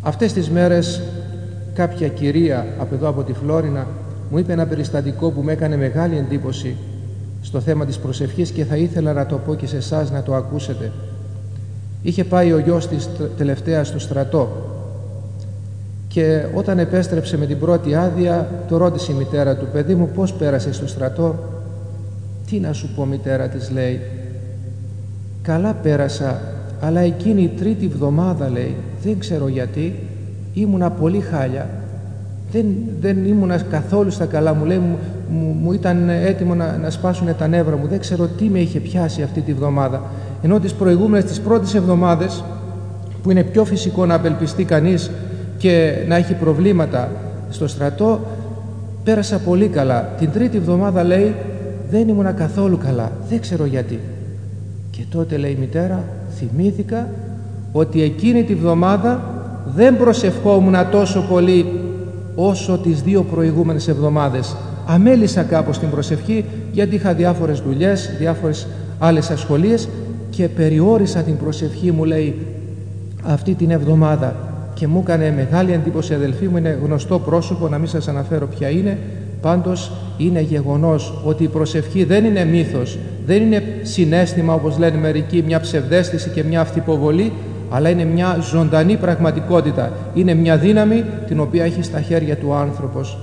Αυτές τις μέρες κάποια κυρία από εδώ από τη Φλόρινα μου είπε ένα περιστατικό που με έκανε μεγάλη εντύπωση στο θέμα της προσευχής και θα ήθελα να το πω και σε εσάς να το ακούσετε. Είχε πάει ο γιος της τελευταία στο στρατό και όταν επέστρεψε με την πρώτη άδεια το ρώτησε η μητέρα του: «Παιδί μου, πώς πέρασε στο στρατό?» «Τι να σου πω, μητέρα», της λέει, «καλά πέρασα, αλλά εκείνη η τρίτη εβδομάδα», λέει, «δεν ξέρω γιατί, ήμουνα πολύ χάλια, δεν ήμουνα καθόλου στα καλά μου», λέει, μου ήταν έτοιμο να σπάσουν τα νεύρα μου, δεν ξέρω τι με είχε πιάσει αυτή τη βδομάδα, ενώ τις προηγούμενες, τις πρώτες εβδομάδες, που είναι πιο φυσικό να απελπιστεί κανείς και να έχει προβλήματα στο στρατό, πέρασα πολύ καλά. Την τρίτη εβδομάδα, λέει, δεν ήμουνα καθόλου καλά, δεν ξέρω γιατί. Και τότε, λέει η μητέρα, θυμήθηκα ότι εκείνη τη βδομάδα δεν προσευχόμουν τόσο πολύ όσο τις 2 προηγούμενες εβδομάδες. Αμέλησα κάπως την προσευχή γιατί είχα διάφορες δουλειές, διάφορες άλλες ασχολίες και περιόρισα την προσευχή μου, λέει, αυτή την εβδομάδα. Και μου έκανε μεγάλη εντύπωση, αδελφοί μου, είναι γνωστό πρόσωπο, να μην σας αναφέρω ποια είναι, πάντως είναι γεγονός ότι η προσευχή δεν είναι μύθος, δεν είναι συναίσθημα όπως λένε μερικοί, μια ψευδαίσθηση και μια αυτυποβολή, αλλά είναι μια ζωντανή πραγματικότητα, είναι μια δύναμη την οποία έχει στα χέρια του ο άνθρωπος.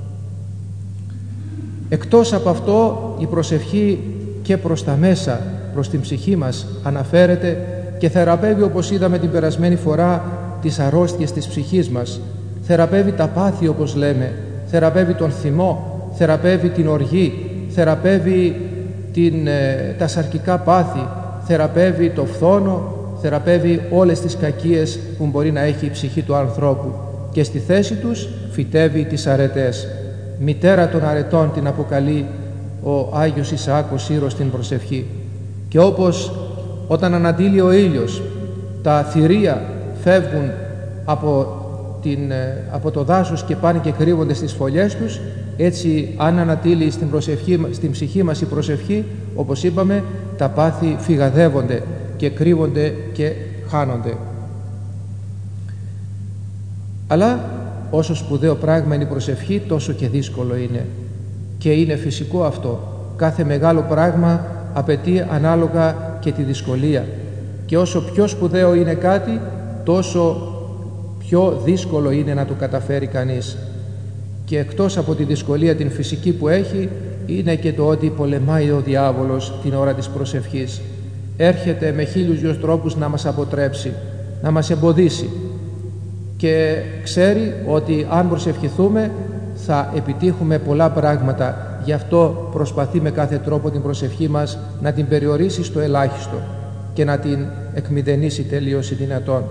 Εκτός από αυτό, η προσευχή και προς τα μέσα, προς την ψυχή μας αναφέρεται και θεραπεύει, όπως είδαμε την περασμένη φορά, τις αρρώστιες της ψυχής μας, θεραπεύει τα πάθη όπως λέμε, θεραπεύει τον θυμό, θεραπεύει την οργή, θεραπεύει τα σαρκικά πάθη, θεραπεύει το φθόνο, θεραπεύει όλες τις κακίες που μπορεί να έχει η ψυχή του ανθρώπου και στη θέση τους φυτεύει τις αρετές. Μητέρα των αρετών την αποκαλεί ο Άγιος Ισαάκος Σύρος στην προσευχή. Και όπως όταν ανατείλει ο ήλιος τα θηρία φεύγουν από το δάσος και πάνε και κρύβονται στις φωλιές τους, έτσι αν ανατείλει στην ψυχή μας η προσευχή, όπως είπαμε, τα πάθη φυγαδεύονται και κρύβονται και χάνονται. Αλλά όσο σπουδαίο πράγμα είναι η προσευχή, τόσο και δύσκολο είναι, και είναι φυσικό αυτό. Κάθε μεγάλο πράγμα απαιτεί ανάλογα και τη δυσκολία, και όσο πιο σπουδαίο είναι κάτι, τόσο πιο δύσκολο είναι να το καταφέρει κανείς. Και εκτός από τη δυσκολία την φυσική που έχει, είναι και το ότι πολεμάει ο διάβολος την ώρα της προσευχής. Έρχεται με 1002 τρόπους να μας αποτρέψει, να μας εμποδίσει, και ξέρει ότι αν προσευχηθούμε θα επιτύχουμε πολλά πράγματα. Γι' αυτό προσπαθεί με κάθε τρόπο την προσευχή μας να την περιορίσει στο ελάχιστο και να την εκμηδενήσει τελείως ή δυνατόν.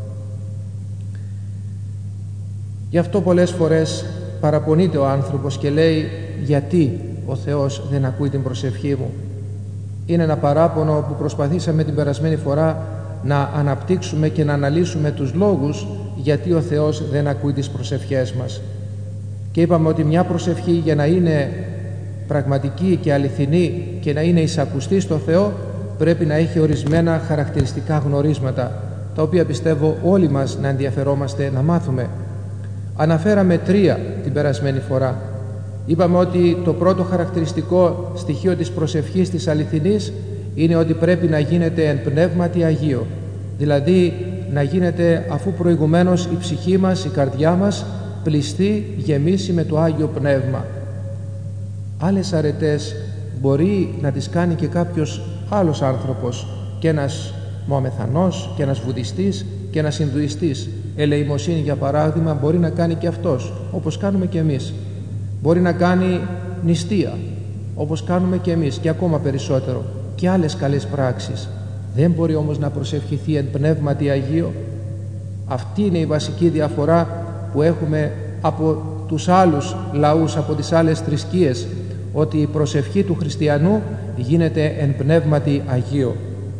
Γι' αυτό πολλές φορές παραπονείται ο άνθρωπος και λέει: γιατί ο Θεός δεν ακούει την προσευχή μου? Είναι ένα παράπονο που προσπαθήσαμε την περασμένη φορά να αναπτύξουμε και να αναλύσουμε τους λόγους γιατί ο Θεός δεν ακούει τις προσευχές μας. Και είπαμε ότι μια προσευχή, για να είναι πραγματική και αληθινή και να είναι εισακουστή στο Θεό, πρέπει να έχει ορισμένα χαρακτηριστικά γνωρίσματα, τα οποία πιστεύω όλοι μας να ενδιαφερόμαστε να μάθουμε. Αναφέραμε 3 την περασμένη φορά. Είπαμε ότι το πρώτο χαρακτηριστικό στοιχείο της προσευχής της αληθινής είναι ότι πρέπει να γίνεται εν πνεύματι Αγίο, δηλαδή να γίνεται αφού προηγουμένως η ψυχή μας, η καρδιά μας πληστεί, γεμίσει με το Άγιο Πνεύμα. Άλλες αρετές μπορεί να τις κάνει και κάποιος άλλος άνθρωπος, και ένας Μωαμεθανός και ένας Βουδιστής και ένας Ινδουιστής. Ελεημοσύνη, για παράδειγμα, μπορεί να κάνει και αυτός, όπως κάνουμε και εμείς. Μπορεί να κάνει νηστεία, όπως κάνουμε και εμείς, και ακόμα περισσότερο, και άλλες καλές πράξεις. Δεν μπορεί όμως να προσευχηθεί εν πνεύματι Αγίο. Αυτή είναι η βασική διαφορά που έχουμε από τους άλλους λαούς, από τις άλλες θρησκείες, ότι η προσευχή του χριστιανού γίνεται εν πνεύματι Αγίο.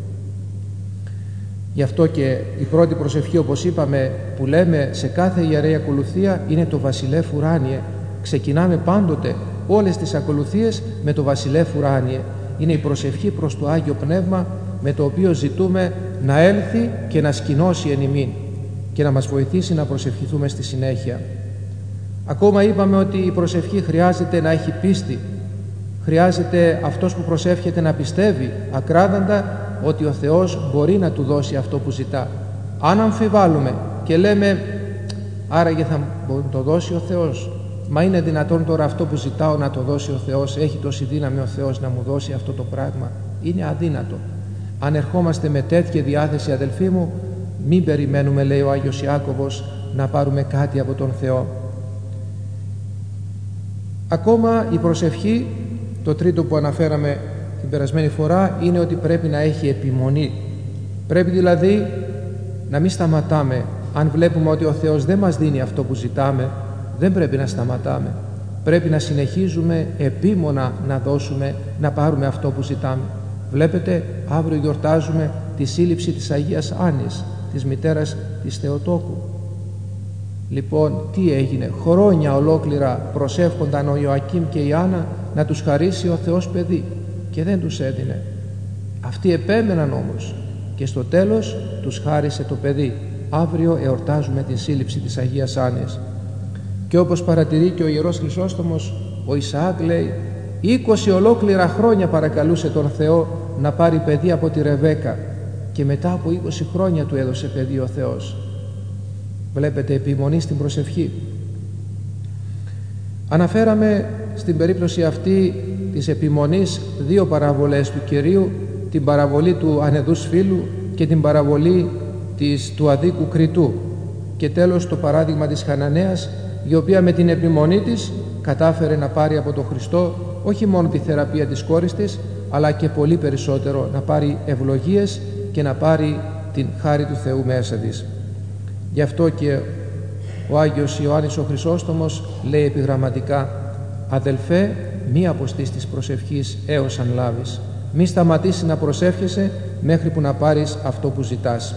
Γι' αυτό και η πρώτη προσευχή, όπως είπαμε, που λέμε σε κάθε ιερέα ακολουθία είναι το Βασιλεύ Ουράνιε. Ξεκινάμε πάντοτε όλες τις ακολουθίες με το Βασιλεύ Ουράνιε. Είναι η προσευχή προς το Άγιο Πνεύμα, με το οποίο ζητούμε να έλθει και να σκηνώσει εν ημίν. και να μας βοηθήσει να προσευχηθούμε στη συνέχεια. Ακόμα είπαμε ότι η προσευχή χρειάζεται να έχει πίστη. Χρειάζεται αυτός που προσεύχεται να πιστεύει ακράδαντα ότι ο Θεός μπορεί να του δώσει αυτό που ζητά. Αν αμφιβάλλουμε και λέμε άραγε θα το δώσει ο Θεός, μα είναι δυνατόν τώρα αυτό που ζητάω να το δώσει ο Θεός, έχει τόση δύναμη ο Θεός να μου δώσει αυτό το πράγμα? Είναι αδύνατο. Αν ερχόμαστε με τέτοια διάθεση, αδελφοί μου, μην περιμένουμε, λέει ο Άγιος Ιάκωβος, να πάρουμε κάτι από τον Θεό. Ακόμα η προσευχή, το τρίτο που αναφέραμε την περασμένη φορά, είναι ότι πρέπει να έχει επιμονή. Πρέπει δηλαδή να μην σταματάμε. Αν βλέπουμε ότι ο Θεός δεν μας δίνει αυτό που ζητάμε, δεν πρέπει να σταματάμε. Πρέπει να συνεχίζουμε επίμονα να δώσουμε, να πάρουμε αυτό που ζητάμε. Βλέπετε, αύριο γιορτάζουμε τη σύλληψη της Αγίας Άννης, της μητέρας της Θεοτόκου. Λοιπόν, τι έγινε? Χρόνια ολόκληρα προσεύχονταν ο Ιωακήμ και η Άννα να τους χαρίσει ο Θεός παιδί και δεν τους έδινε. Αυτοί επέμεναν όμως και στο τέλος τους χάρισε το παιδί. Αύριο εορτάζουμε την σύλληψη της Αγίας Άννης. Και όπως παρατηρεί και ο Ιερός Χρυσόστομος, ο Ισαάκ λέει 20 ολόκληρα χρόνια παρακαλούσε τον Θεό να πάρει παιδί από τη Ρεβέκα και μετά από 20 χρόνια του έδωσε παιδί ο Θεός. Βλέπετε, επιμονή στην προσευχή. Αναφέραμε στην περίπτωση αυτή της επιμονής δύο παραβολές του Κυρίου, την παραβολή του ανεδούς φίλου και την παραβολή του αδίκου Κριτού, και τέλος το παράδειγμα της Χαναναίας, η οποία με την επιμονή της κατάφερε να πάρει από τον Χριστό όχι μόνο τη θεραπεία της κόρης της, αλλά και πολύ περισσότερο, να πάρει ευλογίες και να πάρει την χάρη του Θεού μέσα της. Γι' αυτό και ο Άγιος Ιωάννης ο Χρυσόστομος λέει επιγραμματικά: «Αδελφέ, μη αποστείς της προσευχής έως αν λάβεις». Μη σταματήσει να προσεύχεσαι μέχρι που να πάρεις αυτό που ζητάς.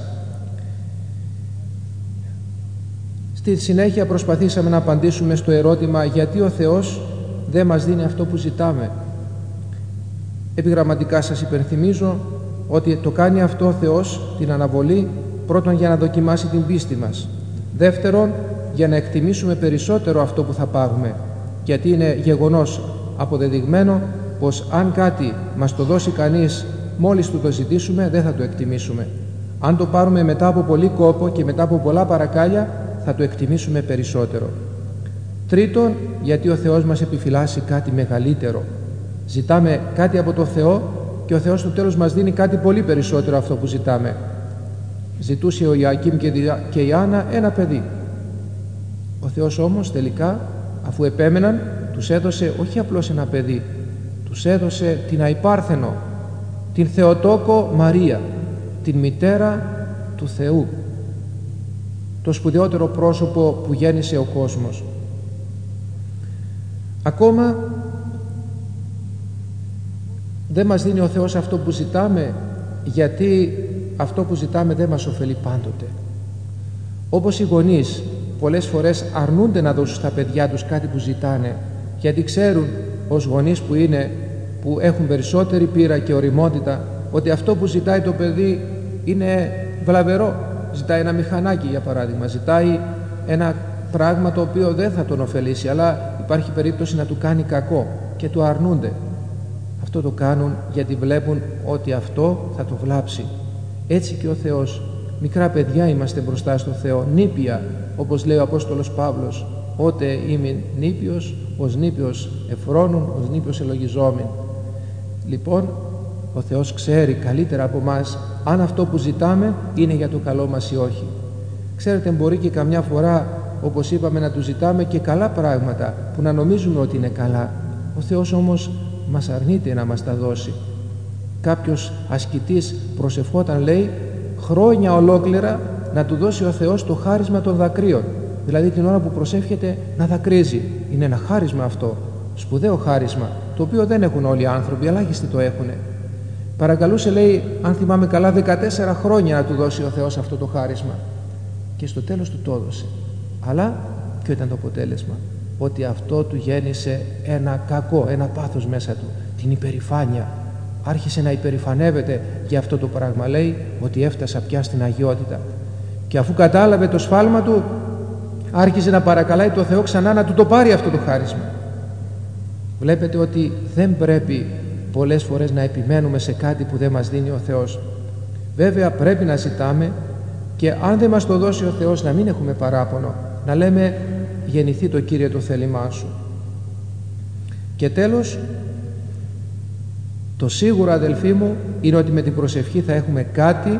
Στη συνέχεια προσπαθήσαμε να απαντήσουμε στο ερώτημα γιατί ο Θεός δεν μας δίνει αυτό που ζητάμε. Επιγραμματικά σας υπενθυμίζω ότι το κάνει αυτό ο Θεός, την αναβολή, πρώτον για να δοκιμάσει την πίστη μας, δεύτερον για να εκτιμήσουμε περισσότερο αυτό που θα πάρουμε, γιατί είναι γεγονός αποδεδειγμένο πως αν κάτι μας το δώσει κανείς μόλις του το ζητήσουμε, δεν θα το εκτιμήσουμε. Αν το πάρουμε μετά από πολύ κόπο και μετά από πολλά παρακάλια, θα το εκτιμήσουμε περισσότερο. Τρίτον, γιατί ο Θεός μας επιφυλάσσει κάτι μεγαλύτερο. Ζητάμε κάτι από το Θεό και ο Θεός στο τέλος μας δίνει κάτι πολύ περισσότερο αυτό που ζητάμε. Ζητούσε ο Ιωακήμ και η Άννα ένα παιδί. Ο Θεός όμως τελικά, αφού επέμεναν, τους έδωσε όχι απλώς ένα παιδί, τους έδωσε την αϊπάρθενο, την Θεοτόκο Μαρία, την μητέρα του Θεού, το σπουδαιότερο πρόσωπο που γέννησε ο κόσμος. Ακόμα δεν μας δίνει ο Θεός αυτό που ζητάμε, γιατί αυτό που ζητάμε δεν μας ωφελεί πάντοτε. Όπως οι γονείς πολλές φορές αρνούνται να δώσουν στα παιδιά τους κάτι που ζητάνε, γιατί ξέρουν ως γονείς που είναι, που έχουν περισσότερη πείρα και ωριμότητα, ότι αυτό που ζητάει το παιδί είναι βλαβερό. Ζητάει ένα μηχανάκι, για παράδειγμα, ζητάει ένα πράγμα το οποίο δεν θα τον ωφελήσει, αλλά υπάρχει περίπτωση να του κάνει κακό και του αρνούνται. Αυτό το κάνουν γιατί βλέπουν ότι αυτό θα το βλάψει. Έτσι και ο Θεός. Μικρά παιδιά είμαστε μπροστά στο Θεό, νήπια, όπως λέει ο Απόστολος Παύλος: «Ότε είμαι νήπιος, ως νήπιος εφρόνουν, ως νήπιος ελογιζόμην». Λοιπόν, ο Θεός ξέρει καλύτερα από μας αν αυτό που ζητάμε είναι για το καλό μας ή όχι. Ξέρετε, μπορεί και καμιά φορά, όπως είπαμε, να του ζητάμε και καλά πράγματα που να νομίζουμε ότι είναι καλά. Ο Θεός όμως μας αρνείται να μας τα δώσει. Κάποιος ασκητής προσευχόταν, λέει, χρόνια ολόκληρα να του δώσει ο Θεός το χάρισμα των δακρύων. Δηλαδή την ώρα που προσεύχεται να δακρύζει. Είναι ένα χάρισμα αυτό, σπουδαίο χάρισμα, το οποίο δεν έχουν όλοι οι άνθρωποι, ελάχιστοι το έχουν. Παρακαλούσε, λέει, αν θυμάμαι καλά, 14 χρόνια να του δώσει ο Θεός αυτό το χάρισμα. Και στο τέλος του το έδωσε. Αλλά ποιο ήταν το αποτέλεσμα? Ότι αυτό του γέννησε ένα κακό, ένα πάθος μέσα του, την υπερηφάνεια. Άρχισε να υπερηφανεύεται για αυτό το πράγμα, λέει, ότι έφτασα πια στην αγιότητα. Και αφού κατάλαβε το σφάλμα του, άρχισε να παρακαλάει το Θεό ξανά να του το πάρει αυτό το χάρισμα. Βλέπετε ότι δεν πρέπει πολλές φορές να επιμένουμε σε κάτι που δεν μας δίνει ο Θεός. Βέβαια πρέπει να ζητάμε, και αν δεν μας το δώσει ο Θεός να μην έχουμε παράπονο, να λέμε γεννηθεί το Κύριε το θέλημά σου. Και τέλος, το σίγουρο, αδελφοί μου, είναι ότι με την προσευχή θα έχουμε κάτι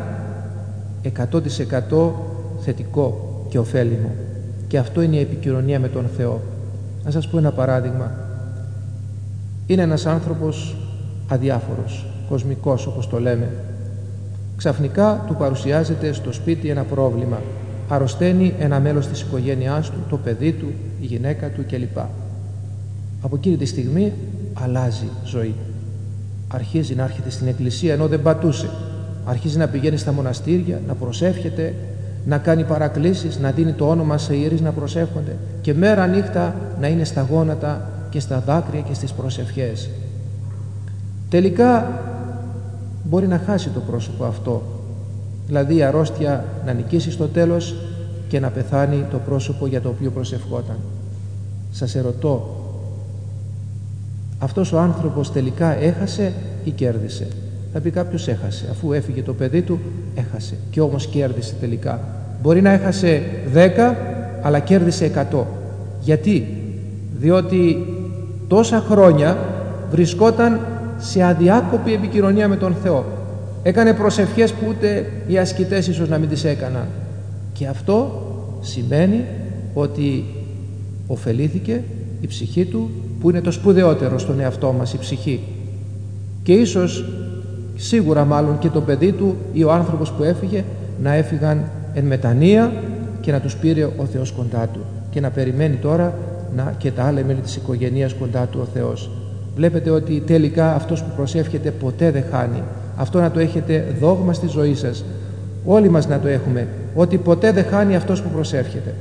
100% θετικό και ωφέλιμο, και αυτό είναι η επικοινωνία με τον Θεό. Να σας πω ένα παράδειγμα. Είναι ένας άνθρωπος αδιάφορος, κοσμικός όπως το λέμε. Ξαφνικά του παρουσιάζεται στο σπίτι ένα πρόβλημα. Αρρωσταίνει ένα μέλος της οικογένειάς του, το παιδί του, η γυναίκα του κλπ. Από εκείνη τη στιγμή αλλάζει ζωή. Αρχίζει να έρχεται στην εκκλησία ενώ δεν πατούσε. Αρχίζει να πηγαίνει στα μοναστήρια, να προσεύχεται, να κάνει παρακλήσεις, να δίνει το όνομα σε ιερείς να προσεύχονται, και μέρα νύχτα να είναι στα γόνατα και στα δάκρυα και στις προσευχές. Τελικά μπορεί να χάσει το πρόσωπο αυτό, δηλαδή η αρρώστια να νικήσει στο τέλος και να πεθάνει το πρόσωπο για το οποίο προσευχόταν. Σας ερωτώ, αυτός ο άνθρωπος τελικά έχασε ή κέρδισε? Θα πει κάποιος έχασε, αφού έφυγε το παιδί του έχασε, και όμως κέρδισε τελικά. Μπορεί να έχασε 10 αλλά κέρδισε 100. Γιατί? Διότι τόσα χρόνια βρισκόταν σε αδιάκοπη επικοινωνία με τον Θεό. Έκανε προσευχές που ούτε οι ασκητές ίσως να μην τις έκαναν, και αυτό σημαίνει ότι ωφελήθηκε η ψυχή του, που είναι το σπουδαιότερο στον εαυτό μας, η ψυχή. Και ίσως, σίγουρα μάλλον, και το παιδί του ή ο άνθρωπος που έφυγε να έφυγαν εν μετανία και να τους πήρε ο Θεός κοντά του, και να περιμένει τώρα και τα άλλα μέλη της οικογένειας κοντά του ο Θεός. Βλέπετε ότι τελικά αυτός που προσεύχεται ποτέ δεν χάνει. Αυτό να το έχετε δόγμα στη ζωή σας, όλοι μας να το έχουμε, ότι ποτέ δεν χάνει αυτός που προσεύχεται.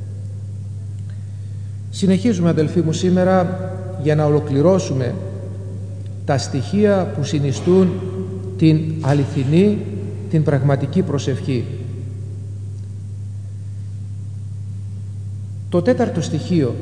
Συνεχίζουμε, αδελφοί μου, σήμερα για να ολοκληρώσουμε τα στοιχεία που συνιστούν την αληθινή, την πραγματική προσευχή. Το τέταρτο στοιχείο,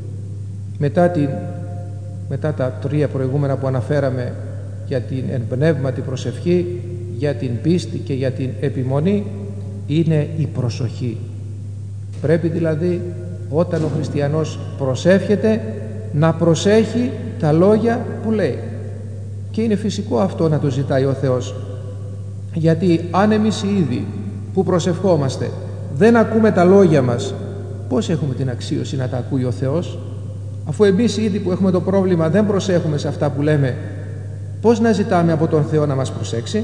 μετά τα τρία προηγούμενα που αναφέραμε για την εμπνεύματη προσευχή, για την πίστη και για την επιμονή, είναι η προσοχή. Πρέπει δηλαδή όταν ο χριστιανός προσεύχεται να προσέχει τα λόγια που λέει, και είναι φυσικό αυτό να το ζητάει ο Θεός, γιατί αν εμείς οι ίδιοι που προσευχόμαστε δεν ακούμε τα λόγια μας, πώς έχουμε την αξίωση να τα ακούει ο Θεός? Αφού εμείς ήδη που έχουμε το πρόβλημα δεν προσέχουμε σε αυτά που λέμε, πώς να ζητάμε από τον Θεό να μας προσέξει?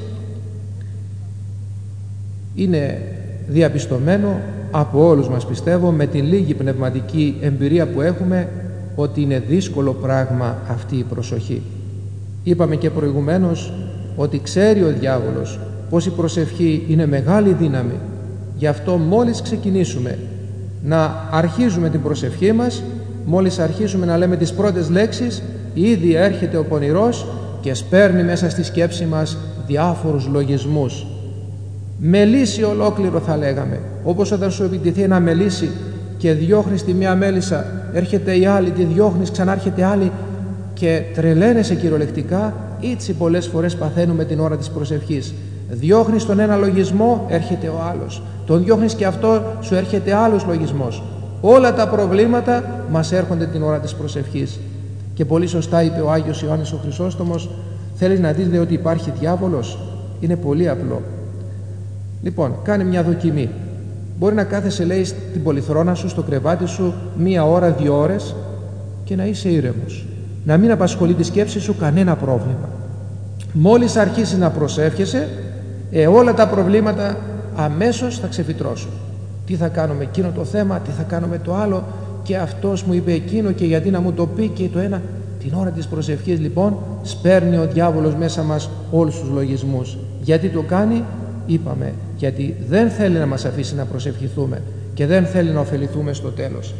Είναι διαπιστωμένο από όλους μας, πιστεύω, με την λίγη πνευματική εμπειρία που έχουμε, ότι είναι δύσκολο πράγμα αυτή η προσοχή. Είπαμε και προηγουμένως ότι ξέρει ο διάβολος πως η προσευχή είναι μεγάλη δύναμη. Γι' αυτό μόλις ξεκινήσουμε να αρχίζουμε την προσευχή μας, μόλις αρχίσουμε να λέμε τις πρώτες λέξεις, ήδη έρχεται ο πονηρός και σπέρνει μέσα στη σκέψη μας διάφορους λογισμούς. Μελίσι ολόκληρο θα λέγαμε, όπως όταν σου επιτεθεί ένα μελίσι και διώχνεις τη μία μέλισσα, έρχεται η άλλη, τη διώχνεις, ξανάρχεται άλλη και τρελαίνεσαι κυριολεκτικά. Έτσι πολλές φορές παθαίνουμε την ώρα της προσευχής. Διώχνεις τον ένα λογισμό, έρχεται ο άλλος. Τον διώχνεις και αυτό, σου έρχεται άλλος λογισμός. Όλα τα προβλήματα μας έρχονται την ώρα της προσευχής. Και πολύ σωστά είπε ο Άγιος Ιωάννης ο Χρυσόστομος, θέλεις να δεις, λέει, ότι υπάρχει διάβολος? Είναι πολύ απλό. Λοιπόν, κάνε μια δοκιμή. Μπορεί να κάθεσαι, λέει, στην πολυθρόνα σου, στο κρεβάτι σου, 1 ώρα, 2 ώρες και να είσαι ήρεμος. Να μην απασχολεί τη σκέψη σου κανένα πρόβλημα. Μόλις αρχίσεις να προσεύχεσαι, όλα τα προβλήματα αμέσως θα ξεφυτρώσουν. Τι θα κάνω με εκείνο το θέμα, τι θα κάνω με το άλλο, και αυτός μου είπε εκείνο και γιατί να μου το πει και το ένα. Την ώρα της προσευχής λοιπόν σπέρνει ο διάβολος μέσα μας όλους τους λογισμούς. Γιατί το κάνει? Είπαμε, γιατί δεν θέλει να μας αφήσει να προσευχηθούμε και δεν θέλει να ωφεληθούμε στο τέλος.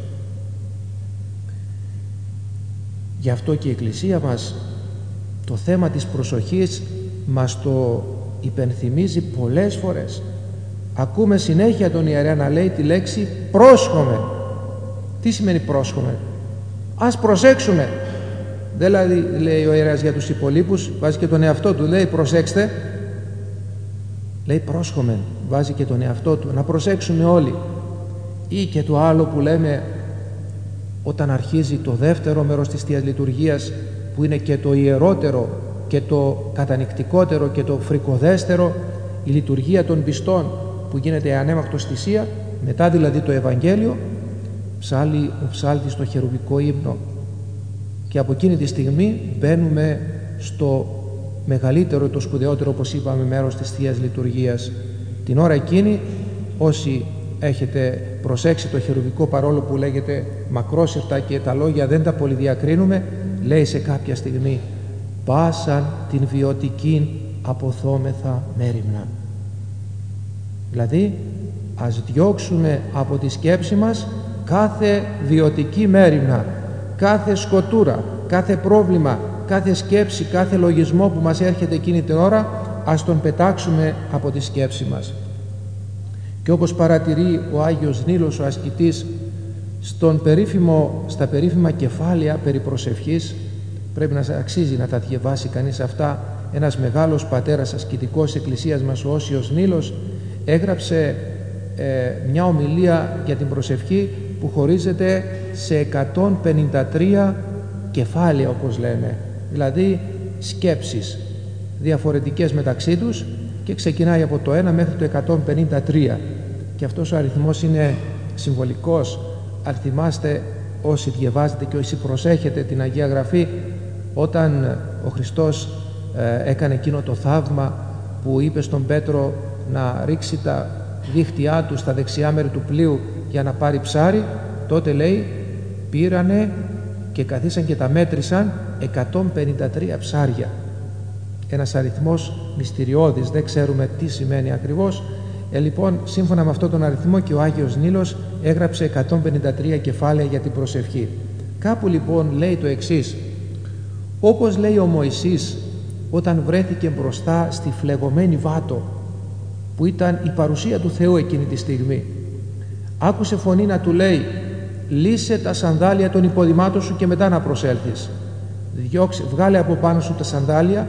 Γι' αυτό και η Εκκλησία μας το θέμα της προσοχής μας το υπενθυμίζει πολλές φορές. ακούμε συνέχεια τον ιερέα να λέει τη λέξη πρόσχομαι. Τι σημαίνει πρόσχομαι? Ας προσέξουμε. Δεν λέει ο ιερέας για τους υπολείπους, βάζει και τον εαυτό του, λέει προσέξτε. Λέει πρόσχομαι, βάζει και τον εαυτό του, να προσέξουμε όλοι. Ή και το άλλο που λέμε όταν αρχίζει το δεύτερο μέρος της Θείας Λειτουργίας, που είναι και το ιερότερο και το κατανυκτικότερο και το φρικοδέστερο, η λειτουργία των πιστών που γίνεται ανέμακτος θυσία, μετά δηλαδή το Ευαγγέλιο, ψάλλει ο ψάλτης το χερουβικό ύμνο, και από εκείνη τη στιγμή μπαίνουμε στο μεγαλύτερο, το σπουδαιότερο, όπως είπαμε, μέρος της Θείας Λειτουργίας. Την ώρα εκείνη, όσοι έχετε προσέξει το χερουβικό, παρόλο που λέγεται μακρόσυρτα και τα λόγια δεν τα πολυδιακρίνουμε, λέει σε κάποια στιγμή «πάσαν την βιωτικήν αποθόμεθα μέριμνα». Δηλαδή ας διώξουμε από τη σκέψη μας κάθε βιωτική μέριμνα, κάθε σκοτούρα, κάθε πρόβλημα, κάθε σκέψη, κάθε λογισμό που μας έρχεται εκείνη την ώρα, ας τον πετάξουμε από τη σκέψη μας. Και όπως παρατηρεί ο Άγιος Νήλος ο ασκητής στα περίφημα κεφάλαια περί προσευχής, πρέπει να αξίζει να τα διαβάσει κανείς αυτά. Ένας μεγάλος πατέρας ασκητικός εκκλησίας μας, ο Όσιος Νήλος, έγραψε μια ομιλία για την προσευχή που χωρίζεται σε 153 κεφάλαια, όπως λέμε, δηλαδή σκέψεις διαφορετικές μεταξύ τους, και ξεκινάει από το 1 μέχρι το 153, και αυτός ο αριθμός είναι συμβολικός. Αν θυμάστε, όσοι διαβάζετε και όσοι προσέχετε την Αγία Γραφή, όταν ο Χριστός έκανε εκείνο το θαύμα που είπε στον Πέτρο να ρίξει τα δίχτυά του στα δεξιά μέρη του πλοίου για να πάρει ψάρι, τότε λέει πήρανε και καθίσαν και τα μέτρησαν 153 ψάρια. Ένας αριθμός μυστηριώδης, δεν ξέρουμε τι σημαίνει ακριβώς. Λοιπόν, σύμφωνα με αυτόν τον αριθμό και ο Άγιος Νήλος έγραψε 153 κεφάλαια για την προσευχή. Κάπου λοιπόν λέει το εξής: όπως λέει ο Μωυσής όταν βρέθηκε μπροστά στη φλεγωμένη βάτο, που ήταν η παρουσία του Θεού εκείνη τη στιγμή, άκουσε φωνή να του λέει λύσε τα σανδάλια των υποδημάτων σου και μετά να προσέλθεις. Βγάλε από πάνω σου τα σανδάλια.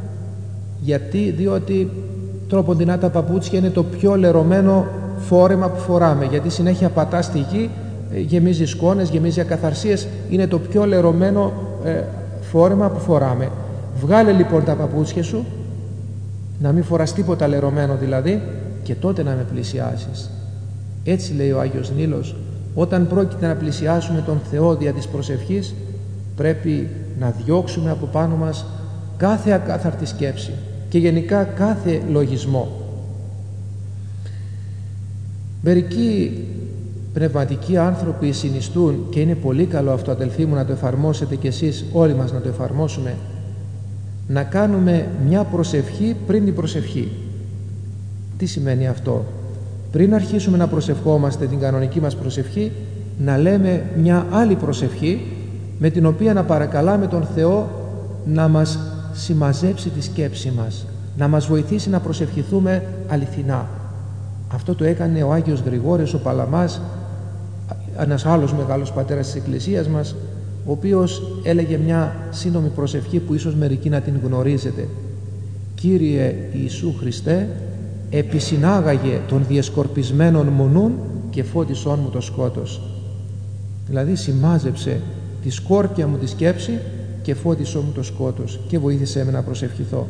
Διότι τρόποντινά τα παπούτσια είναι το πιο λερωμένο φόρεμα που φοράμε, γιατί συνέχεια πατά στη γη, γεμίζει σκόνες, γεμίζει ακαθαρσίες, είναι το πιο λερωμένο φόρεμα που φοράμε. Βγάλε λοιπόν τα παπούτσια σου, να μην φοράς τίποτα λερωμένο δηλαδή, και τότε να με πλησιάσεις. Έτσι λέει ο Άγιος Νήλος, όταν πρόκειται να πλησιάσουμε τον Θεό δια της προσευχής, πρέπει να διώξουμε από πάνω μας κάθε ακάθαρτη σκέψη και γενικά κάθε λογισμό. Μερικοί πνευματικοί άνθρωποι συνιστούν, και είναι πολύ καλό αυτό αδελφοί μου να το εφαρμόσετε κι εσείς, όλοι μας να το εφαρμόσουμε, να κάνουμε μια προσευχή πριν την προσευχή. Τι σημαίνει αυτό? Πριν αρχίσουμε να προσευχόμαστε την κανονική μας προσευχή, να λέμε μια άλλη προσευχή με την οποία να παρακαλάμε τον Θεό να μας συμμαζέψει τη σκέψη μας, να μας βοηθήσει να προσευχηθούμε αληθινά. Αυτό το έκανε ο Άγιος Γρηγόρης ο Παλαμάς, ένας άλλος μεγάλος πατέρας της Εκκλησίας μας, ο οποίος έλεγε μια σύντομη προσευχή που ίσως μερικοί να την γνωρίζετε. Κύριε Ιησού Χριστέ, επισυνάγαγε των διεσκορπισμένων μονούν και φώτισόν μου το σκότος. Δηλαδή συμμάζεψε τη σκόρπια μου τη σκέψη και φώτισό μου το σκότος και βοήθησέ με να προσευχηθώ.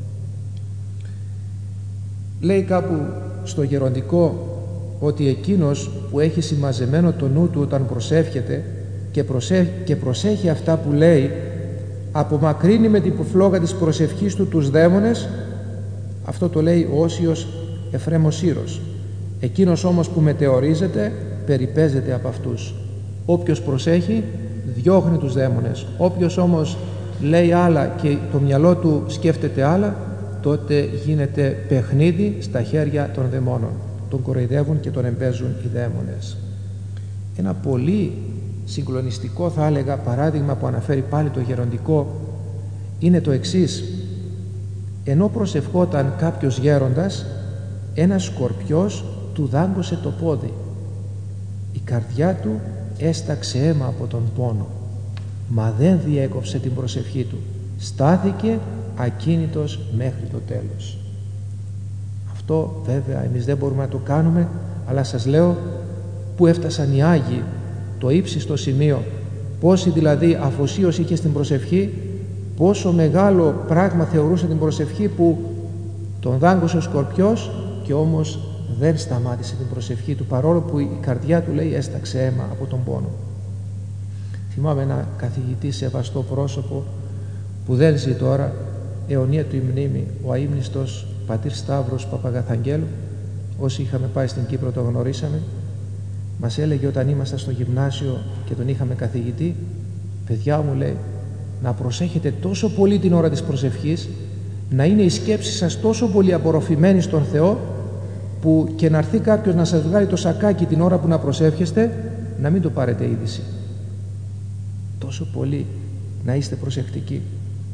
Λέει κάπου στο γεροντικό ότι εκείνος που έχει συμμαζεμένο το νου του όταν προσεύχεται και προσέχει αυτά που λέει, απομακρύνει με την φλόγα της προσευχής του τους δαίμονες. Αυτό το λέει ο Όσιος Εφρέμος Σύρος. Εκείνος όμως που μετεωρίζεται περιπέζεται από αυτούς. Όποιος προσέχει διώχνει τους δαίμονες. Όποιος όμως λέει άλλα και το μυαλό του σκέφτεται άλλα, τότε γίνεται παιχνίδι στα χέρια των δαιμόνων. Τον κοροϊδεύουν και τον εμπέζουν οι δαίμονες. Ένα πολύ συγκλονιστικό, θα έλεγα, παράδειγμα που αναφέρει πάλι το γεροντικό είναι το εξής. Ενώ προσευχόταν κάποιος γέροντας, ένας σκορπιός του δάγκωσε το πόδι. Η καρδιά του έσταξε αίμα από τον πόνο, μα δεν διέκοψε την προσευχή του. Στάθηκε ακίνητος μέχρι το τέλος. Αυτό βέβαια εμείς δεν μπορούμε να το κάνουμε, αλλά σας λέω που έφτασαν οι Άγιοι, το ύψιστο σημείο, πόση δηλαδή αφοσίωση είχε στην προσευχή, πόσο μεγάλο πράγμα θεωρούσε την προσευχή, που τον δάγκωσε ο σκορπιός και όμως δεν σταμάτησε την προσευχή του, παρόλο που η καρδιά του, λέει, έσταξε αίμα από τον πόνο. Θυμάμαι ένα καθηγητή σεβαστό πρόσωπο που δεν ζει τώρα, αιωνία του η μνήμη, ο αείμνηστος πατήρ Σταύρος Παπαγαθαγγέλου. Όσοι είχαμε πάει στην Κύπρο το γνωρίσαμε. Μας έλεγε όταν ήμασταν στο γυμνάσιο και τον είχαμε καθηγητή, παιδιά μου, λέει, να προσέχετε τόσο πολύ την ώρα της προσευχής, να είναι η σκέψη σας τόσο πολύ απορροφημένη στον Θεό, που και να έρθει κάποιος να σας βγάλει το σακάκι την ώρα που να προσεύχεστε, να μην το πάρετε είδηση. Τόσο πολύ να είστε προσεκτικοί.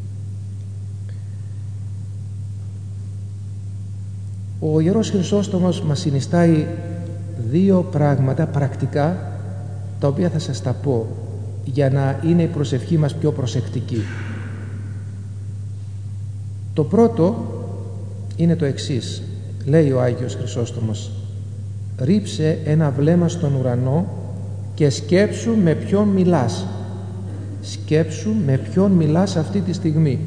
Ο Ιερός Χρυσόστομος μας συνιστάει δύο πράγματα πρακτικά, τα οποία θα σας τα πω για να είναι η προσευχή μας πιο προσεκτική. Το πρώτο είναι το εξής. Λέει ο Άγιος Χρυσόστομος: ρίψε ένα βλέμμα στον ουρανό και σκέψου με ποιον μιλάς. Σκέψου με ποιον μιλάς αυτή τη στιγμή.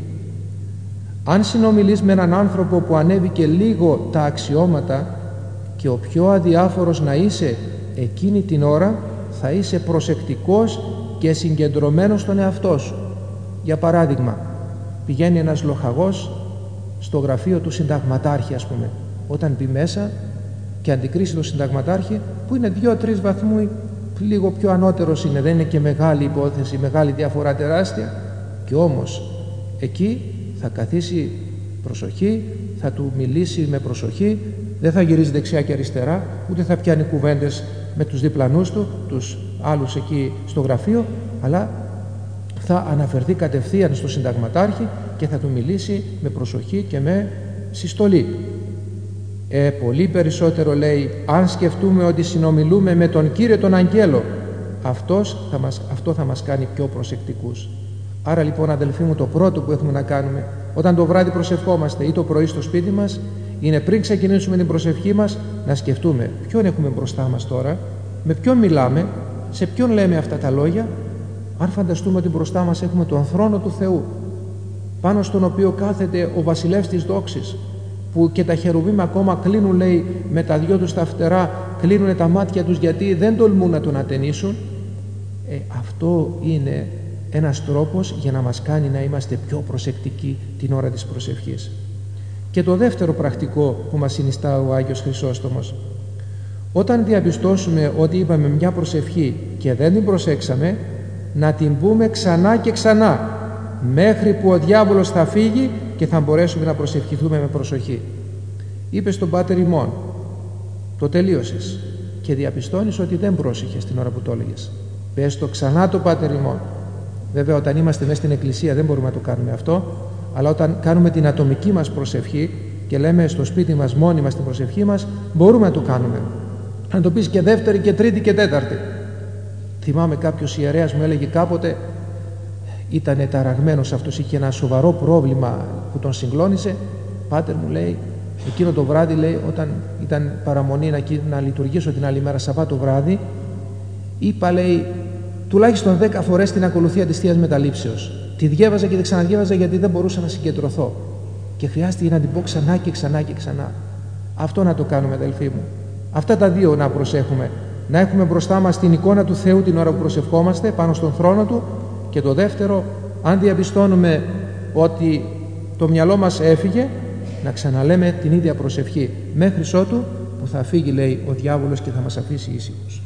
Αν συνομιλείς με έναν άνθρωπο που ανέβηκε λίγο τα αξιώματα, και ο πιο αδιάφορος να είσαι εκείνη την ώρα, θα είσαι προσεκτικός και συγκεντρωμένος στον εαυτό σου. Για παράδειγμα, πηγαίνει ένας λοχαγός στο γραφείο του συνταγματάρχη, ας πούμε. Όταν μπει μέσα και αντικρίσει τον συνταγματάρχη, που είναι 2-3 βαθμού λίγο πιο ανώτερος είναι, δεν είναι και μεγάλη υπόθεση, μεγάλη διαφορά τεράστια, και όμως εκεί θα καθίσει προσοχή, θα του μιλήσει με προσοχή, δεν θα γυρίζει δεξιά και αριστερά, ούτε θα πιάνει κουβέντες με τους διπλανούς του, τους άλλους εκεί στο γραφείο, αλλά θα αναφερθεί κατευθείαν στο συνταγματάρχη και θα του μιλήσει με προσοχή και με συστολή. Πολύ περισσότερο, λέει, αν σκεφτούμε ότι συνομιλούμε με τον Κύριο τον Αγγέλο, αυτό θα μας κάνει πιο προσεκτικούς. Άρα λοιπόν, αδελφοί μου, το πρώτο που έχουμε να κάνουμε όταν το βράδυ προσευχόμαστε ή το πρωί στο σπίτι μας, είναι πριν ξεκινήσουμε την προσευχή μας να σκεφτούμε ποιον έχουμε μπροστά μας τώρα, με ποιον μιλάμε, σε ποιον λέμε αυτά τα λόγια. Αν φανταστούμε ότι μπροστά μας έχουμε τον θρόνο του Θεού, πάνω στον οποίο κάθεται ο βασιλεύς της δόξης, που και τα χερουβίμ ακόμα κλείνουν, λέει, με τα δυο τους τα φτερά, κλείνουν τα μάτια τους γιατί δεν τολμούν να τον ατενίσουν, αυτό είναι ένας τρόπος για να μας κάνει να είμαστε πιο προσεκτικοί την ώρα της προσευχής. Και το δεύτερο πρακτικό που μας συνιστά ο Άγιος Χρυσόστομος: όταν διαπιστώσουμε ότι είπαμε μια προσευχή και δεν την προσέξαμε, να την πούμε ξανά και ξανά, μέχρι που ο διάβολος θα φύγει και θα μπορέσουμε να προσευχηθούμε με προσοχή. Είπες στον Πάτερ ημών, το τελείωσες και διαπιστώνεις ότι δεν πρόσεχες την ώρα που το έλεγες. Πες το ξανά το Πάτερ ημών. Βέβαια, όταν είμαστε μέσα στην εκκλησία δεν μπορούμε να το κάνουμε αυτό, αλλά όταν κάνουμε την ατομική μας προσευχή και λέμε στο σπίτι μας μόνοι μας την προσευχή μας, μπορούμε να το κάνουμε. Να το πεις και δεύτερη και τρίτη και τέταρτη. Θυμάμαι κάποιος ιερέας μου έλεγε κάποτε, ήταν ταραγμένος αυτός, είχε ένα σοβαρό πρόβλημα που τον συγκλώνησε. Πάτερ, μου λέει, εκείνο το βράδυ, λέει, όταν ήταν παραμονή να λειτουργήσω την άλλη μέρα Σαββάτο βράδυ, είπα, λέει, τουλάχιστον 10 φορές την ακολουθία της Θείας Μεταλήψεως. Τη διέβαζα και τη ξαναδιέβαζα γιατί δεν μπορούσα να συγκεντρωθώ. Και χρειάστηκε να την πω ξανά και ξανά και ξανά. Αυτό να το κάνουμε, αδελφοί μου. Αυτά τα δύο να προσέχουμε. Να έχουμε μπροστά μας την εικόνα του Θεού την ώρα που προσευχόμαστε πάνω στον θρόνο Του. Και το δεύτερο, αν διαπιστώνουμε ότι το μυαλό μας έφυγε, να ξαναλέμε την ίδια προσευχή μέχρι ότου που θα φύγει, λέει, ο διάβολος και θα μας αφήσει ήσυχους.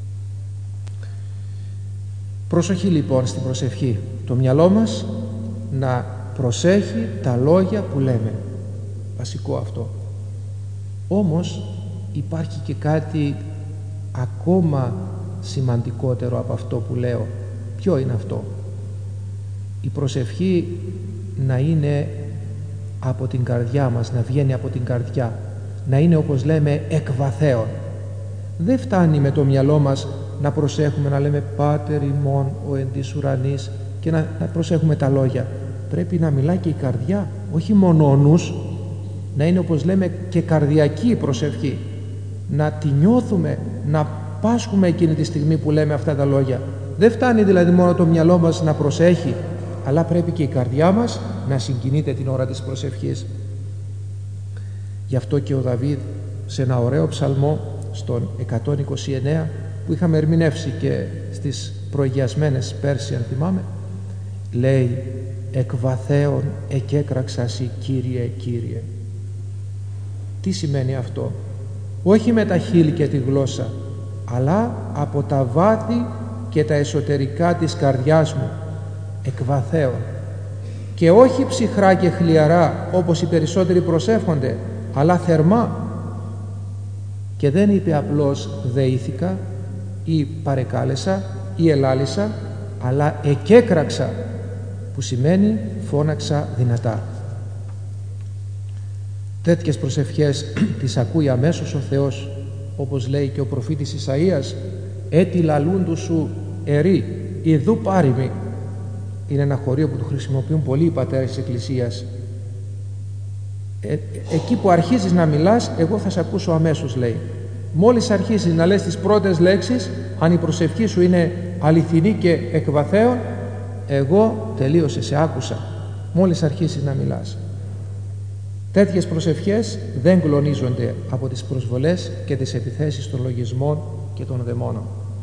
Προσοχή λοιπόν στην προσευχή. Το μυαλό μας να προσέχει τα λόγια που λέμε. Βασικό αυτό. Όμως υπάρχει και κάτι ακόμα σημαντικότερο από αυτό που λέω. Ποιο είναι αυτό? Η προσευχή να είναι από την καρδιά μας, να βγαίνει από την καρδιά. να είναι, όπως λέμε, εκβαθέων. Δεν φτάνει με το μυαλό μας να προσέχουμε, να λέμε «Πάτερ ημών ο εν της ουρανής» και να προσέχουμε τα λόγια. Πρέπει να μιλάει και η καρδιά, όχι μόνο ο νους, να είναι, όπως λέμε, και καρδιακή η προσευχή. Να τη νιώθουμε, να πάσχουμε εκείνη τη στιγμή που λέμε αυτά τα λόγια. Δεν φτάνει δηλαδή μόνο το μυαλό μας να προσέχει, αλλά πρέπει και η καρδιά μας να συγκινείται την ώρα της προσευχής. Γι' αυτό και ο Δαβίδ σε ένα ωραίο ψαλμό στον 129 που είχαμε ερμηνεύσει και στις προηγιασμένες πέρσι, αν θυμάμαι, λέει «Εκ βαθέων εκέκραξα σοι, Κύριε, Κύριε». Τι σημαίνει αυτό? Όχι με τα χείλη και τη γλώσσα, αλλά από τα βάθη και τα εσωτερικά της καρδιάς μου, εκ βαθέων. Και όχι ψυχρά και χλιαρά όπως οι περισσότεροι προσεύχονται, αλλά θερμά. Και δεν είπε απλώς δεήθηκα ή παρεκάλεσα ή ελάλησα, αλλά εκέκραξα, που σημαίνει φώναξα δυνατά. Τέτοιες προσευχές τις ακούει αμέσως ο Θεός, όπως λέει και ο προφήτης Ισαΐας, «Έτι λαλούντου σου ερή, ιδού πάρημι». Είναι ένα χωρίο που το χρησιμοποιούν πολλοί οι πατέρες της Εκκλησίας. Εκεί που αρχίζεις να μιλάς, εγώ θα σε ακούσω αμέσως, λέει. Μόλις αρχίσεις να λες τις πρώτες λέξεις, αν η προσευχή σου είναι αληθινή και εκ βαθέων, εγώ τελείωσε, σε άκουσα. Μόλις αρχίσεις να μιλάς. Τέτοιες προσευχές δεν κλονίζονται από τις προσβολές και τις επιθέσεις των λογισμών και των δαιμόνων.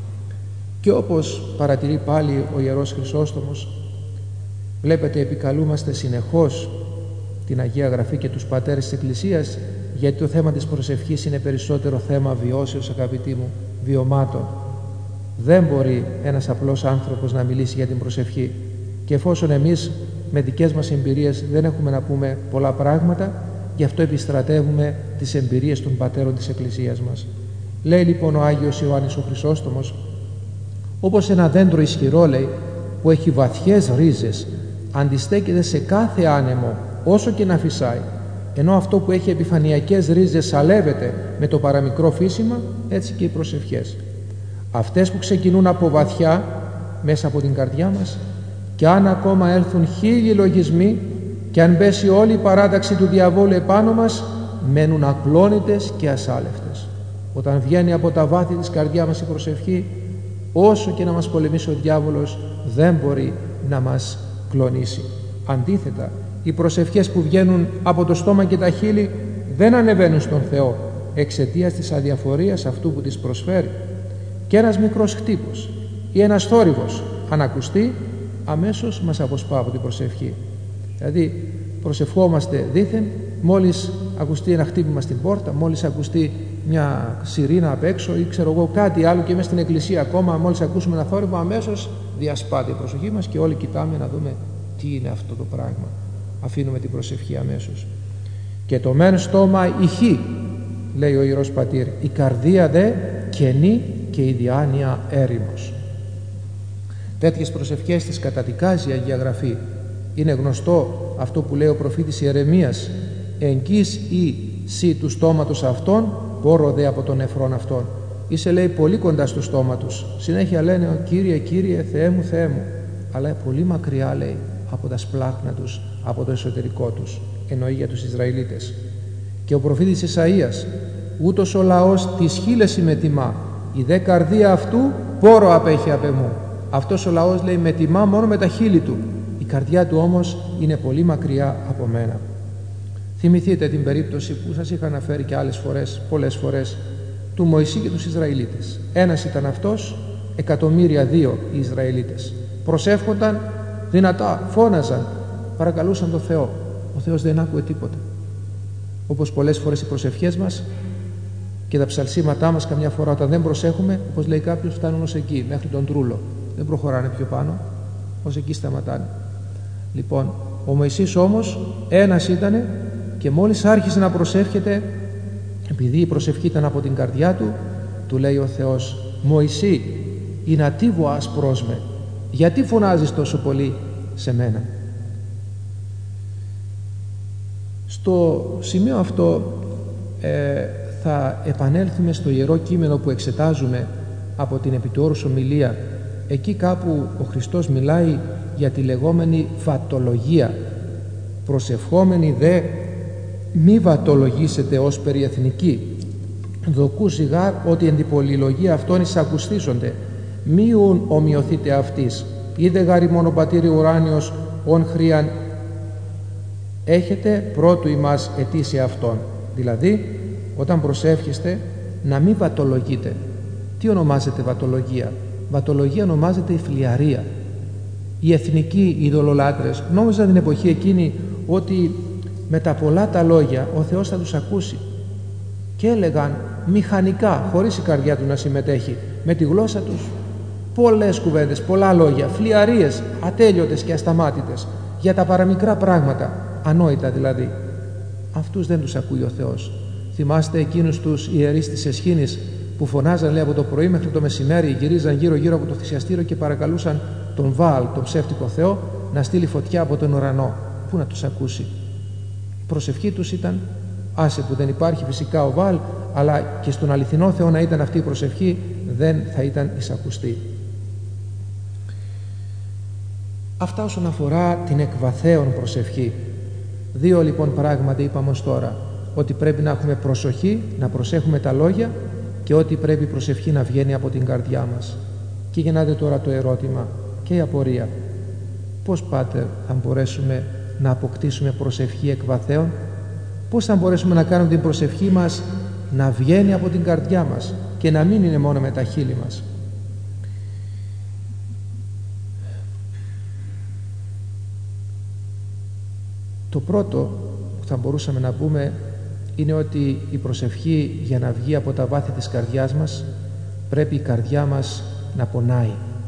Και όπως παρατηρεί πάλι ο Ιερός Χρυσόστομος, βλέπετε, επικαλούμαστε συνεχώς την Αγία Γραφή και τους πατέρες της Εκκλησίας, γιατί το θέμα της προσευχής είναι περισσότερο θέμα βιώσεως, αγαπητοί μου, βιωμάτων. Δεν μπορεί ένας απλός άνθρωπος να μιλήσει για την προσευχή, και εφόσον εμείς με δικές μας εμπειρίες δεν έχουμε να πούμε πολλά πράγματα, γι' αυτό επιστρατεύουμε τις εμπειρίες των πατέρων της Εκκλησίας μας. Λέει λοιπόν ο Άγιος Ιωάννης ο Χρυσόστομος, όπως ένα δέντρο ισχυρό, λέει, που έχει βαθιές ρίζες, αντιστέκεται σε κάθε άνεμο όσο και να φυσάει, ενώ αυτό που έχει επιφανειακές ρίζες σαλεύεται με το παραμικρό φύσιμα, έτσι και οι προσευχές. Αυτές που ξεκινούν από βαθιά μέσα από την καρδιά μας, και αν ακόμα έλθουν 1000 λογισμοί και αν πέσει όλη η παράταξη του διαβόλου επάνω μας, μένουν ακλόνητες και ασάλευτες. Όταν βγαίνει από τα βάθη της καρδιάς μας η προσευχή, όσο και να μας πολεμήσει ο διάβολος, δεν μπορεί να μας κλονίσει. Αντίθετα, οι προσευχές που βγαίνουν από το στόμα και τα χείλη δεν ανεβαίνουν στον Θεό εξαιτίας της αδιαφορίας αυτού που τις προσφέρει. Και ένας μικρός χτύπος ή ένας θόρυβος, αν ακουστεί, αμέσως μας αποσπά από την προσευχή. Δηλαδή προσευχόμαστε δήθεν, μόλις ακουστεί ένα χτύπημα στην πόρτα, μόλις ακουστεί μια σιρήνα απ' έξω ή ξέρω εγώ κάτι άλλο, και είμαι στην εκκλησία ακόμα, μόλις ακούσουμε ένα θόρυβο, αμέσως διασπάται η προσοχή μας και όλοι κοιτάμε να δούμε τι είναι αυτό το πράγμα. Αφήνουμε την προσευχή αμέσως. Και το μεν στόμα ηχεί, λέει ο Ιερός Πατήρ, η καρδία δε κενή και η διάνοια έρημος. Τέτοιες προσευχές τις καταδικάζει η Αγία Γραφή. Είναι γνωστό αυτό που λέει ο προφήτης Ιερεμίας, «Εγγύς ή σύ του στόματος αυτών, πόρο δε από τον νεφρόν αυτών». Είσαι, λέει, πολύ κοντά στο στόμα τους. Συνέχεια λένε «Κύριε, Κύριε, Θεέ μου, Θεέ μου», αλλά πολύ μακριά, λέει, από τα σπλάχνα τους, από το εσωτερικό τους. Εννοεί για τους Ισραηλίτες. Και ο προφήτης Ισαΐας, «Ούτως ο λαός της χείλεση με τιμά, η δε καρδία αυτού πόρο απέχει απ' εμού». Αυτός ο λαός, λέει, με τιμά μόνο με τα χείλη του, η καρδιά του όμως είναι πολύ μακριά από μένα. Θυμηθείτε την περίπτωση που σας είχα αναφέρει και άλλες φορές, πολλές φορές, του Μωυσή και τους Ισραηλίτες. Ένας ήταν αυτός, 1.200.000 οι Ισραηλίτες. Προσεύχονταν δυνατά, φώναζαν, παρακαλούσαν τον Θεό. Ο Θεός δεν άκουε τίποτα. Όπως πολλές φορές οι προσευχές μας και τα ψαλσίματά μας, καμιά φορά όταν δεν προσέχουμε, όπως λέει κάποιος, φτάνουν ως εκεί, μέχρι τον τρούλο. Δεν προχωράνε πιο πάνω, ως εκεί σταματάνε. Λοιπόν, ο Μωυσής όμως ένας ήτανε, και μόλις άρχισε να προσεύχεται, επειδή η προσευχή ήταν από την καρδιά του, του λέει ο Θεός, «Μωυσή, εινατίβο άσπρος με, γιατί φωνάζεις τόσο πολύ σε μένα?» Στο σημείο αυτό θα επανέλθουμε στο Ιερό Κείμενο που εξετάζουμε από την επί του όρους ομιλία. Εκεί κάπου ο Χριστός μιλάει για τη λεγόμενη βατολογία. Προσευχόμενοι δε μη βατολογήσετε ως περιεθνικοί. Δοκού σιγάρ ότι εν την πολυλογία αυτών εισακουστήσονται. Μίουν ομοιωθείτε αυτής. Είδε γάρι μόνο πατήρι ουράνιος ον χρίαν έχετε πρώτου ημάς αιτήσει αυτόν. Δηλαδή όταν προσεύχεστε να μην βατολογείτε. Τι ονομάζεται βατολογία? Βατολογία ονομάζεται η φλιαρία. Οι εθνικοί ειδωλολάτρες νόμιζαν την εποχή εκείνη ότι με τα πολλά τα λόγια ο Θεός θα τους ακούσει και έλεγαν μηχανικά, χωρίς η καρδιά του να συμμετέχει, με τη γλώσσα τους πολλές κουβέντες, πολλά λόγια, φλιαρίες ατέλειωτες και ασταμάτητες για τα παραμικρά πράγματα, ανόητα δηλαδή. Αυτούς δεν τους ακούει ο Θεός. Θυμάστε εκείνους τους ιερείς της Εσχήνης που φωνάζαν, λέει, από το πρωί μέχρι το μεσημέρι, γυρίζαν γύρω-γύρω από το θυσιαστήριο και παρακαλούσαν τον Βαάλ, τον ψεύτικο Θεό, να στείλει φωτιά από τον ουρανό. Πού να τους ακούσει? Η προσευχή τους ήταν, άσε που δεν υπάρχει φυσικά ο Βαάλ, αλλά και στον αληθινό Θεό να ήταν αυτή η προσευχή, δεν θα ήταν εισακουστή. Αυτά όσον αφορά την εκβαθέων προσευχή. Δύο λοιπόν πράγματα είπαμε ως τώρα, ότι πρέπει να έχουμε προσοχή, να προσέχουμε τα λόγια, και ότι πρέπει η προσευχή να βγαίνει από την καρδιά μας. Και γεννάται τώρα το ερώτημα και η απορία. Πώς, Πάτερ, θα μπορέσουμε να αποκτήσουμε προσευχή εκβαθέων? Πώς θα μπορέσουμε να κάνουμε την προσευχή μας να βγαίνει από την καρδιά μας και να μην είναι μόνο με τα χείλη μας? Το πρώτο που θα μπορούσαμε να πούμε είναι ότι η προσευχή, για να βγει από τα βάθη της καρδιάς μας, πρέπει η καρδιά μας να πονάει.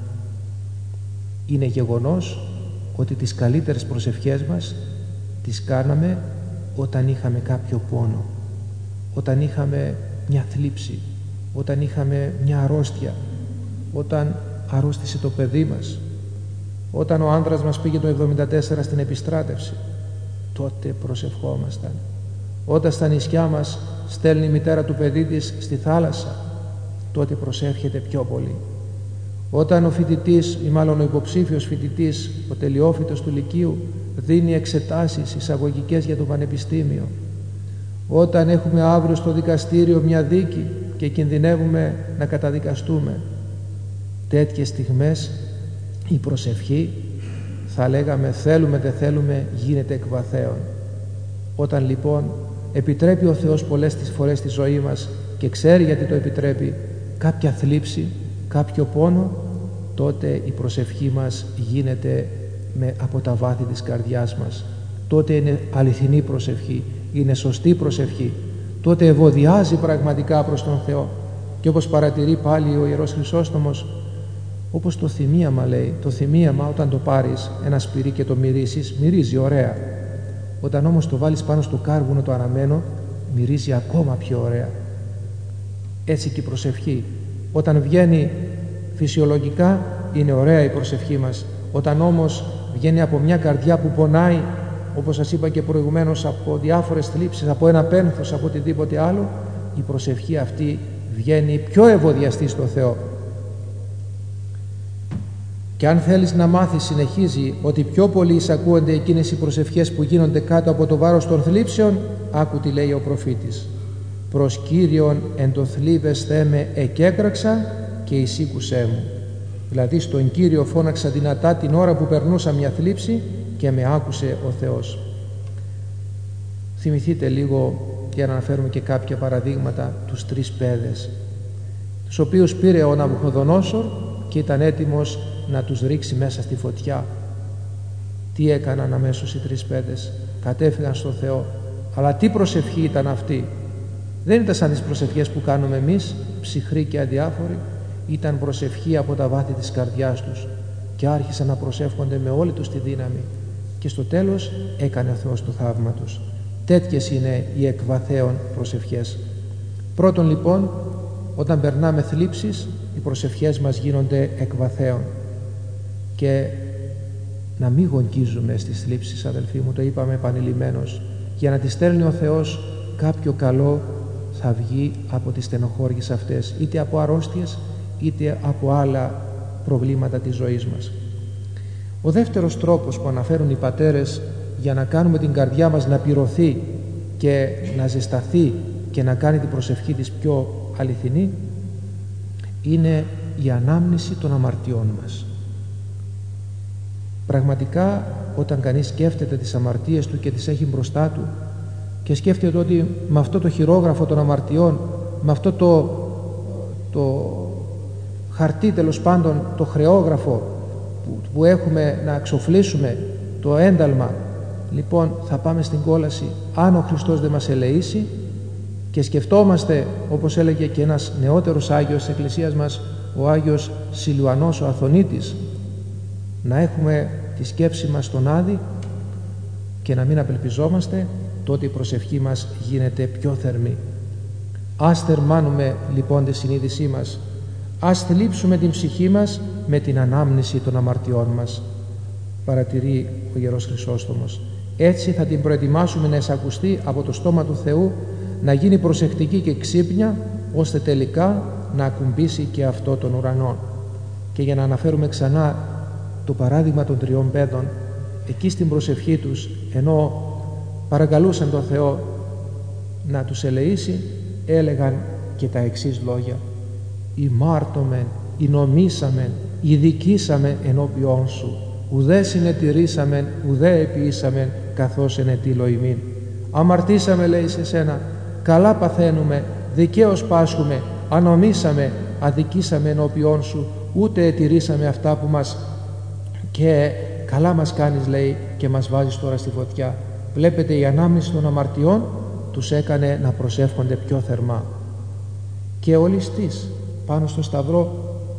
Είναι γεγονός ότι τις καλύτερες προσευχές μας τις κάναμε όταν είχαμε κάποιο πόνο, όταν είχαμε μια θλίψη, όταν είχαμε μια αρρώστια, όταν αρρώστησε το παιδί μας, όταν ο άνδρας μας πήγε το 1974 στην επιστράτευση, τότε προσευχόμασταν. Όταν στα νησιά μας στέλνει η μητέρα του παιδί της στη θάλασσα, τότε προσεύχεται πιο πολύ. Όταν ο φοιτητής, ή μάλλον ο υποψήφιος φοιτητής, ο τελειόφοιτος του Λυκείου, δίνει εξετάσεις εισαγωγικές για το πανεπιστήμιο, όταν έχουμε αύριο στο δικαστήριο μια δίκη και κινδυνεύουμε να καταδικαστούμε, τέτοιες στιγμές η προσευχή, θα λέγαμε θέλουμε δεν θέλουμε, γίνεται εκβαθέων. Όταν λοιπόν επιτρέπει ο Θεός πολλές τις φορές στη ζωή μας και ξέρει γιατί το επιτρέπει, κάποια θλίψη, κάποιο πόνο, τότε η προσευχή μας γίνεται από τα βάθη της καρδιάς μας. Τότε είναι αληθινή προσευχή, είναι σωστή προσευχή, τότε ευωδιάζει πραγματικά προς τον Θεό. Και όπως παρατηρεί πάλι ο Ιερός Χρυσόστομος, όπως το θυμίαμα λέει, το θυμίαμα όταν το πάρεις ένα σπυρί και το μυρίσεις, μυρίζει ωραία. Όταν όμως το βάλεις πάνω στο κάρβουνο το αναμένο, μυρίζει ακόμα πιο ωραία. Έτσι και η προσευχή. Όταν βγαίνει φυσιολογικά είναι ωραία η προσευχή μας. Όταν όμως βγαίνει από μια καρδιά που πονάει, όπως σας είπα και προηγουμένως, από διάφορες θλίψεις, από ένα πένθος, από οτιδήποτε άλλο, η προσευχή αυτή βγαίνει πιο ευωδιαστή στο Θεό. Και αν θέλεις να μάθεις, συνεχίζει, ότι πιο πολύ εισακούονται εκείνες οι προσευχές που γίνονται κάτω από το βάρος των θλίψεων, άκου τι λέει ο προφήτης. Προς Κύριον εν το θλίβες θέμε εκέκραξα και εισήκουσέ μου. Δηλαδή στον Κύριο φώναξα δυνατά την ώρα που περνούσα μια θλίψη και με άκουσε ο Θεός. Θυμηθείτε λίγο, για να αναφέρουμε και κάποια παραδείγματα, τους τρεις παιδες, τους οποίους πήρε ο Ναβουχοδονόσορ και ήταν έτοιμος να τους ρίξει μέσα στη φωτιά. Τι έκαναν αμέσως οι τρεις παιδες? Κατέφυγαν στο Θεό. Αλλά τι προσευχή ήταν αυτή? Δεν ήταν σαν τις προσευχές που κάνουμε εμείς, ψυχροί και αδιάφοροι. Ήταν προσευχή από τα βάθη της καρδιάς τους και άρχισαν να προσεύχονται με όλη τους τη δύναμη και στο τέλος έκανε ο Θεός το θαύμα τους. Τέτοιες είναι οι εκβαθέων προσευχές. Πρώτον λοιπόν, όταν περνάμε θλίψεις, οι προσευχές μας γίνονται εκβαθέων. Και να μην γονκίζουμε στις θλίψεις, αδελφοί μου, το είπαμε επανειλημμένως, για να τις στέλνει ο Θεός κάποιο καλό θα βγει από τις στενοχώριες αυτές, είτε από αρρώστιες είτε από άλλα προβλήματα της ζωής μας. Ο δεύτερος τρόπος που αναφέρουν οι πατέρες για να κάνουμε την καρδιά μας να πυρωθεί και να ζεσταθεί και να κάνει την προσευχή της πιο αληθινή είναι η ανάμνηση των αμαρτιών μας. Πραγματικά όταν κανείς σκέφτεται τις αμαρτίες του και τις έχει μπροστά του και σκέφτεται ότι με αυτό το χειρόγραφο των αμαρτιών, με αυτό το χαρτί, τέλος πάντων το χρεόγραφο που έχουμε να εξοφλήσουμε, το ένταλμα, λοιπόν θα πάμε στην κόλαση αν ο Χριστός δεν μας ελεήσει. Και σκεφτόμαστε, όπως έλεγε και ένας νεότερος Άγιος της Εκκλησίας μας, ο Άγιος Σιλουανός ο Αθωνίτης, να έχουμε τη σκέψη μας στον Άδη και να μην απελπιζόμαστε, τότε η προσευχή μας γίνεται πιο θερμή. Ας θερμάνουμε λοιπόν τη συνείδησή μας, ας θλίψουμε την ψυχή μας με την ανάμνηση των αμαρτιών μας, παρατηρεί ο Ιερός Χρυσόστομος. Έτσι θα την προετοιμάσουμε να εισακουστεί από το στόμα του Θεού, να γίνει προσεκτική και ξύπνια, ώστε τελικά να ακουμπήσει και αυτό των ουρανών. Και για να αναφέρουμε ξανά το παράδειγμα των τριών παιδών, εκεί στην προσευχή τους, ενώ παρακαλούσαν τον Θεό να τους ελεήσει, έλεγαν και τα εξής λόγια: «Ημάρτωμεν, ηνομήσαμεν, ειδικήσαμεν ενώπιόν σου, ουδέ συνετηρήσαμεν, ουδέ επιήσαμεν, καθώς ενετήλω ημίν». Αμαρτήσαμε, λέει, σε σένα, καλά παθαίνουμε, δικαίως πάσχουμε, ανομήσαμε, αδικήσαμε ενώπιόν σου, ούτε ετηρήσαμε αυτά που μας, και καλά μας κάνεις, λέει, και μας βάζεις τώρα στη φωτιά. Βλέπετε, η ανάμνηση των αμαρτιών τους έκανε να προσεύχονται πιο θερμά. Και ο ληστής πάνω στο σταυρό,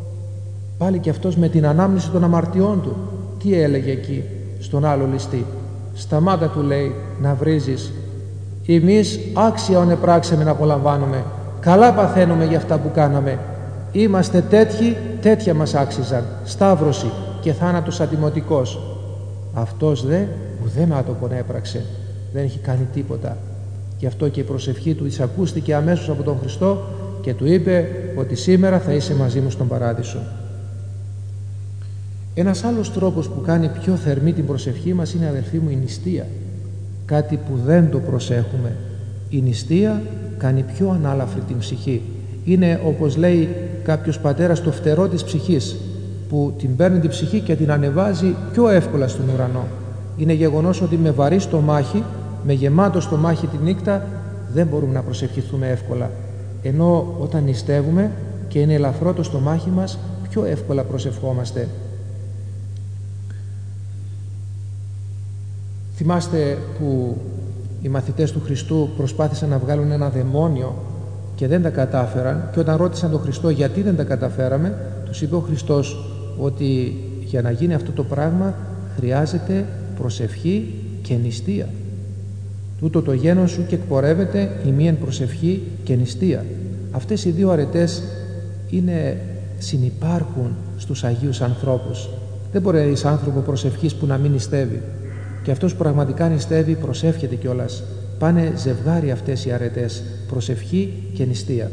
πάλι και αυτός με την ανάμνηση των αμαρτιών του, τι έλεγε εκεί στον άλλο ληστή? Σταμάτα, του λέει, να βρίζεις, εμείς άξια ονεπράξαμε να απολαμβάνουμε, καλά παθαίνουμε για αυτά που κάναμε, είμαστε τέτοιοι, τέτοια μας άξιζαν, σταύρωση και θάνατος ατιμωτικός. Αυτός δε ουδέ με άτοπον έπραξε, δεν έχει κάνει τίποτα. Γι' αυτό και η προσευχή του εισακούστηκε αμέσως από τον Χριστό και του είπε ότι σήμερα θα είσαι μαζί μου στον παράδεισο. Ένας άλλος τρόπος που κάνει πιο θερμή την προσευχή μας είναι, αδελφοί μου, η νηστεία. Κάτι που δεν το προσέχουμε. Η νηστεία κάνει πιο ανάλαφρη την ψυχή. Είναι, όπως λέει κάποιος πατέρας, το φτερό της ψυχής, που την παίρνει την ψυχή και την ανεβάζει πιο εύκολα στον ουρανό. Είναι γεγονός ότι με βαρύ στομάχι, με γεμάτο στομάχι τη νύχτα, δεν μπορούμε να προσευχηθούμε εύκολα. Ενώ όταν νηστεύουμε και είναι ελαφρό το στομάχι μας, πιο εύκολα προσευχόμαστε. Θυμάστε που οι μαθητές του Χριστού προσπάθησαν να βγάλουν ένα δαιμόνιο και δεν τα κατάφεραν, και όταν ρώτησαν τον Χριστό γιατί δεν τα καταφέραμε, τους είπε ο Χριστός ότι για να γίνει αυτό το πράγμα χρειάζεται προσευχή και νηστεία. Τούτο το γένος σου και εκπορεύεται ημίεν προσευχή και νηστεία. Αυτές οι δύο αρετές συνυπάρχουν στους Αγίους ανθρώπους. Δεν μπορεί να είσαι άνθρωπο προσευχής που να μην νηστεύει. Και αυτός που πραγματικά νηστεύει προσεύχεται κιόλας. Πάνε ζευγάρι αυτές οι αρετές, προσευχή και νηστεία.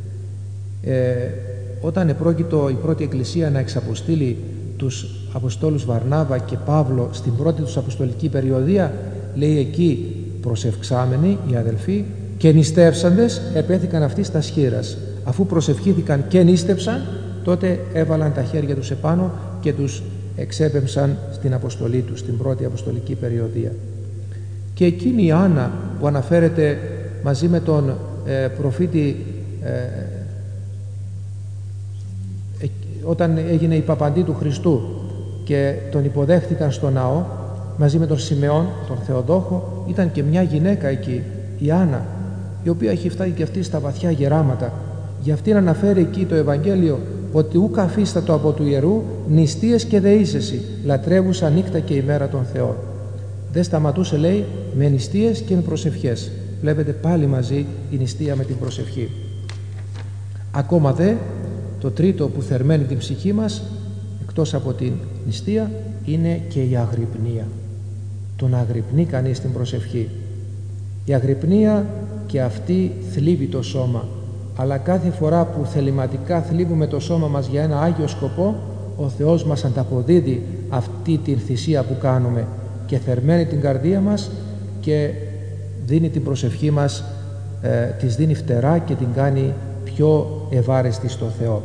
Όταν επρόκειτο η πρώτη Εκκλησία να εξαποστείλει τους Αποστόλους Βαρνάβα και Παύλο στην πρώτη τους αποστολική περιοδία, λέει εκεί: προσευχξάμενοι οι αδελφοί και νηστεύσαντες επέθηκαν αυτοί στα σχήρας. Αφού προσευχήθηκαν και νήστευσαν, τότε έβαλαν τα χέρια τους επάνω και τους εξέπεμψαν στην αποστολή τους, στην πρώτη αποστολική περιοδία. Και εκείνη η Άννα που αναφέρεται μαζί με τον προφήτη, όταν έγινε η παπαντή του Χριστού και τον υποδέχτηκαν στο ναό μαζί με τον Σιμεών, τον Θεοδόχο, ήταν και μια γυναίκα εκεί, η Άννα, η οποία έχει φτάσει και αυτή στα βαθιά γεράματα. Γι' αυτήν αναφέρει εκεί το Ευαγγέλιο ότι ουκ αφίστατο από του ιερού νηστείες και δεήσεσι, λατρεύουσα νύχτα και ημέρα τον Θεό. Δεν σταματούσε, λέει, με νηστείες και με προσευχές. Βλέπετε πάλι μαζί η νηστεία με την προσευχή. Ακόμα δε, το τρίτο που θερμαίνει την ψυχή μας, εκτός από την νηστεία, είναι και η αγρυπνία. Το να αγρυπνεί κανείς την προσευχή. Η αγρυπνία και αυτή θλίβει το σώμα. Αλλά κάθε φορά που θεληματικά θλίβουμε το σώμα μας για ένα Άγιο σκοπό, ο Θεός μας ανταποδίδει αυτή την θυσία που κάνουμε και θερμαίνει την καρδία μας και δίνει την προσευχή μας, της δίνει φτερά και την κάνει πιο ευάρεστη στο Θεό.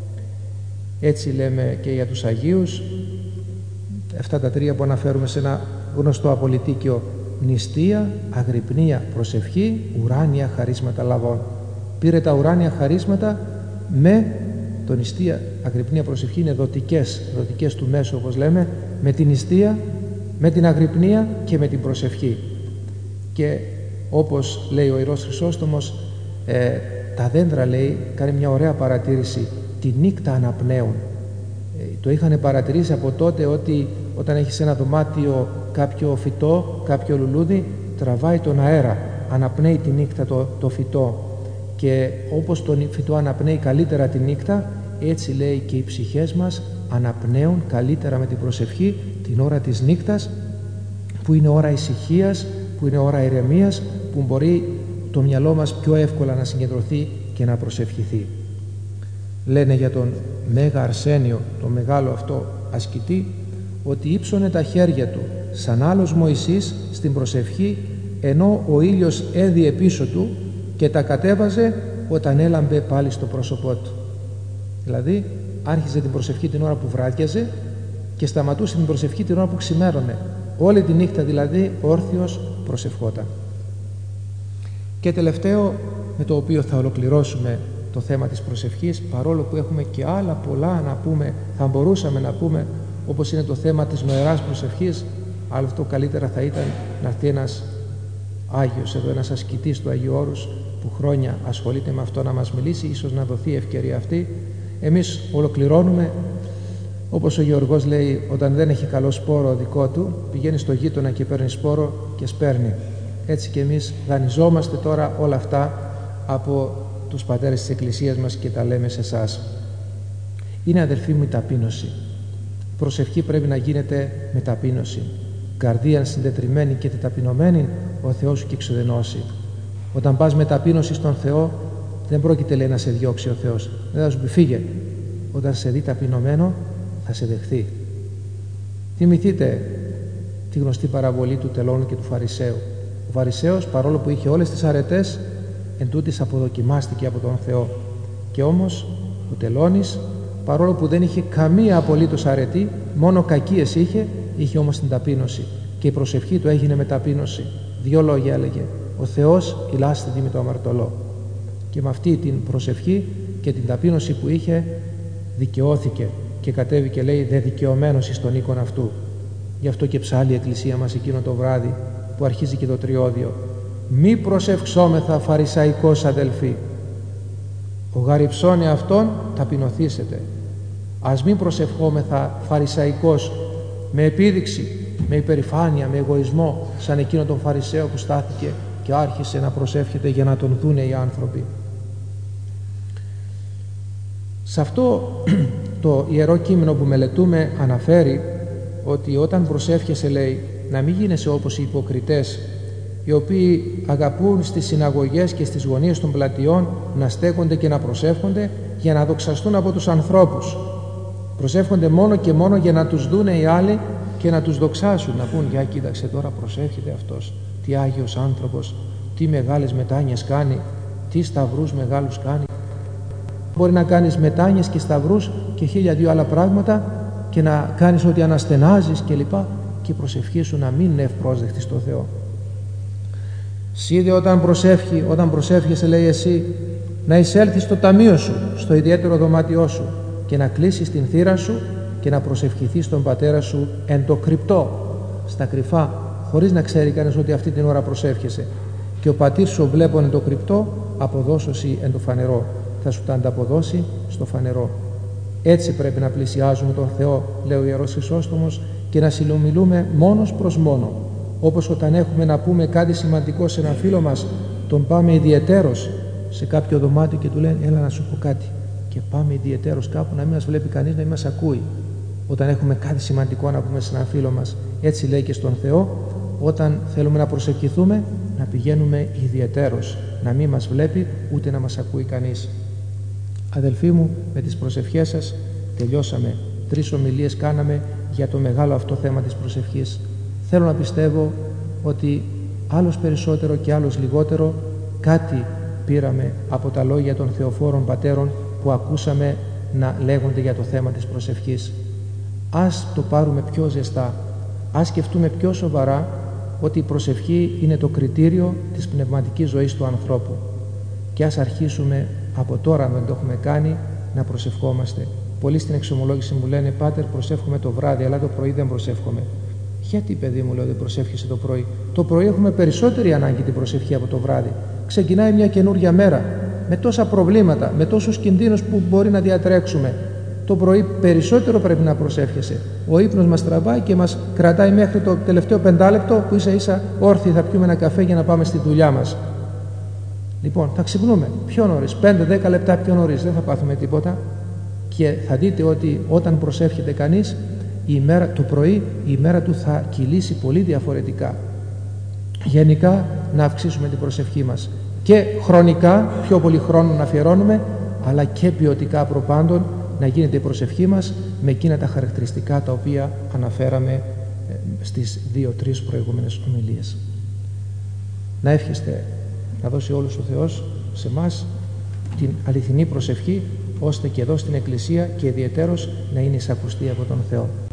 Έτσι λέμε και για τους Αγίους, αυτά τα τρία που αναφέρουμε σε ένα γνωστό απολυτίκιο: νηστεία, αγρυπνία, προσευχή, ουράνια χαρίσματα λαβών. Πήρε τα ουράνια χαρίσματα με το νηστεία, αγρυπνία, προσευχή, είναι δοτικές του μέσου, όπως λέμε, με την νηστεία, με την αγρυπνία και με την προσευχή. Και όπως λέει ο Ιερός Χρυσόστομος, τα δέντρα, λέει, κάνει μια ωραία παρατήρηση, τη νύχτα αναπνέουν. Το είχαν παρατηρήσει από τότε ότι όταν έχεις ένα δωμάτιο κάποιο φυτό, κάποιο λουλούδι, τραβάει τον αέρα, αναπνέει τη νύχτα το φυτό, και όπως το φυτό αναπνέει καλύτερα τη νύχτα, έτσι, λέει, και οι ψυχές μας αναπνέουν καλύτερα με την προσευχή την ώρα της νύχτας, που είναι ώρα ησυχίας, που είναι ώρα ηρεμίας, που μπορεί το μυαλό μας πιο εύκολα να συγκεντρωθεί και να προσευχηθεί. Λένε για τον Μέγα Αρσένιο, τον μεγάλο αυτό ασκητή, ότι ύψωνε τα χέρια του σαν άλλος Μωυσής στην προσευχή, ενώ ο ήλιος έδιε πίσω του, και τα κατέβαζε όταν έλαμπε πάλι στο πρόσωπό του. Δηλαδή άρχιζε την προσευχή την ώρα που βράδιαζε και σταματούσε την προσευχή την ώρα που ξημέρωνε. Όλη τη νύχτα δηλαδή όρθιος προσευχόταν. Και τελευταίο, με το οποίο θα ολοκληρώσουμε το θέμα της προσευχής, παρόλο που έχουμε και άλλα πολλά να πούμε, θα μπορούσαμε να πούμε, όπως είναι το θέμα της νοεράς προσευχής, αλλά αυτό καλύτερα θα ήταν να έρθει ένας Άγιος εδώ, ένας ασκητής του Αγίου Όρους που χρόνια ασχολείται με αυτό, να μας μιλήσει, ίσως να δοθεί η ευκαιρία αυτή. Εμείς ολοκληρώνουμε, όπως ο Γεωργός λέει, όταν δεν έχει καλό σπόρο δικό του, πηγαίνει στο γείτονα και παίρνει σπόρο και σπέρνει. Έτσι και εμείς δανειζόμαστε τώρα όλα αυτά από τους πατέρες της Εκκλησίας μας και τα λέμε σε εσάς. Είναι, αδελφοί μου, η ταπείνωση. Η προσευχή πρέπει να γίνεται με ταπείνωση. Καρδία συντετριμμένη και ταπεινωμένη, ο Θεός σου και εξουδενώσει. Όταν πας με ταπείνωση στον Θεό, δεν πρόκειται, λέει, να σε διώξει ο Θεός. Δεν θα σου πει φύγε. Όταν σε δει ταπεινωμένο, θα σε δεχθεί. Θυμηθείτε τη γνωστή παραβολή του τελώνου και του Φαρισαίου. Ο Φαρισαίος, παρόλο που είχε όλες τις αρετές, εντούτοις αποδοκιμάστηκε από τον Θεό. Και όμως ο τελώνης, παρόλο που δεν είχε καμία απολύτως αρετή, μόνο κακίες είχε όμως την ταπείνωση. Και η προσευχή του έγινε με ταπείνωση. Δύο λόγια έλεγε: ο Θεός ηλάσθητη με το αμαρτωλό. Και με αυτή την προσευχή και την ταπείνωση που είχε, δικαιώθηκε και κατέβηκε, λέει, δε δικαιωμένος εις τον οίκον αυτού. Γι' αυτό και ψάλλει η Εκκλησία μας εκείνο το βράδυ που αρχίζει και το τριώδιο: μη προσευχσόμεθα φαρισαϊκός αδελφοί, ο γαριψώνε αυτόν ταπεινωθήσετε. Ας μην προσευχόμεθα φαρισαϊκός, με επίδειξη, με υπερηφάνεια, με εγωισμό, σαν εκείνο τον Φαρισαίο που στάθηκε και άρχισε να προσεύχεται για να τον δούνε οι άνθρωποι. Σε αυτό το ιερό κείμενο που μελετούμε αναφέρει ότι όταν προσεύχεσαι, λέει, να μην γίνεσαι όπως οι υποκριτές, οι οποίοι αγαπούν στις συναγωγές και στις γωνίες των πλατιών να στέκονται και να προσεύχονται για να δοξαστούν από τους ανθρώπους. Προσεύχονται μόνο και μόνο για να τους δούνε οι άλλοι και να τους δοξάσουν, να πούν: για κοίταξε τώρα, προσεύχεται αυτός, τι άγιος άνθρωπος, τι μεγάλες μετάνοιες κάνει, τι σταυρούς μεγάλους κάνει. Μπορεί να κάνεις μετάνοιες και σταυρούς και 1002 άλλα πράγματα και να κάνεις ότι αναστενάζεις κλπ. Και η προσευχή σου να μην είναι ευπρόσδεκτη στο Θεό. Σίδε όταν προσεύχεσαι, λέει, εσύ να εισέλθεις στο ταμείο σου, στο ιδιαίτερο δωμάτιό σου, και να κλείσεις την θύρα σου και να προσευχηθείς τον Πατέρα σου εν το κρυπτό, στα κρυφά, χωρίς να ξέρει κανείς ότι αυτή την ώρα προσεύχεσαι. Και ο πατήρ σου, βλέπον εν το κρυπτό, αποδώσωσι εν το φανερό. Θα σου τα ανταποδώσει στο φανερό. Έτσι πρέπει να πλησιάζουμε τον Θεό, λέει ο Ιερός Χρυσόστομος, και να συνομιλούμε μόνος προς μόνο. Όπως όταν έχουμε να πούμε κάτι σημαντικό σε έναν φίλο μας, τον πάμε ιδιαιτέρως σε κάποιο δωμάτιο και του λένε: έλα να σου πω κάτι. Και πάμε ιδιαιτέρως κάπου, να μην μας βλέπει κανείς, να μην μας ακούει. Όταν έχουμε κάτι σημαντικό να πούμε σε έναν φίλο μας, έτσι λέει και στον Θεό, όταν θέλουμε να προσευχηθούμε, να πηγαίνουμε ιδιαιτέρως, να μην μας βλέπει ούτε να μας ακούει κανείς. Αδελφοί μου, με τις προσευχές σας τελειώσαμε. 3 ομιλίες κάναμε για το μεγάλο αυτό θέμα της προσευχής. Θέλω να πιστεύω ότι άλλος περισσότερο και άλλος λιγότερο κάτι πήραμε από τα λόγια των θεοφόρων πατέρων που ακούσαμε να λέγονται για το θέμα της προσευχής. Ας το πάρουμε πιο ζεστά, ας σκεφτούμε πιο σοβαρά ότι η προσευχή είναι το κριτήριο της πνευματικής ζωής του ανθρώπου και ας αρχίσουμε από τώρα, αν δεν το έχουμε κάνει, να προσευχόμαστε. Πολλοί στην εξομολόγηση μου λένε «Πάτερ, προσεύχομαι το βράδυ, αλλά το πρωί δεν προσεύχομαι». Γιατί, παιδί μου, λέω, δεν προσεύχεσαι το πρωί? Το πρωί έχουμε περισσότερη ανάγκη την προσευχή από το βράδυ. Ξεκινάει μια καινούργια μέρα με τόσα προβλήματα, με τόσους κινδύνους που μπορεί να διατρέξουμε. Το πρωί περισσότερο πρέπει να προσεύχεσαι. Ο ύπνος μας τραβάει και μας κρατάει μέχρι το τελευταίο 5 λεπτό που ίσα ίσα όρθιοι θα πιούμε ένα καφέ για να πάμε στη δουλειά μας. Λοιπόν, θα ξυπνούμε πιο νωρίς, 5-10 λεπτά πιο νωρίς, δεν θα πάθουμε τίποτα. Και θα δείτε ότι όταν προσεύχεται κανείς, το πρωί η ημέρα του θα κυλήσει πολύ διαφορετικά. Γενικά να αυξήσουμε την προσευχή μας και χρονικά, πιο πολύ χρόνο να αφιερώνουμε, αλλά και ποιοτικά προπάντων να γίνεται η προσευχή μας με εκείνα τα χαρακτηριστικά τα οποία αναφέραμε στις 2-3 προηγούμενες ομιλίες. Να εύχεστε να δώσει όλος ο Θεός σε εμάς την αληθινή προσευχή, ώστε και εδώ στην Εκκλησία και ιδιαιτέρως να είναι εισακουστή από τον Θεό.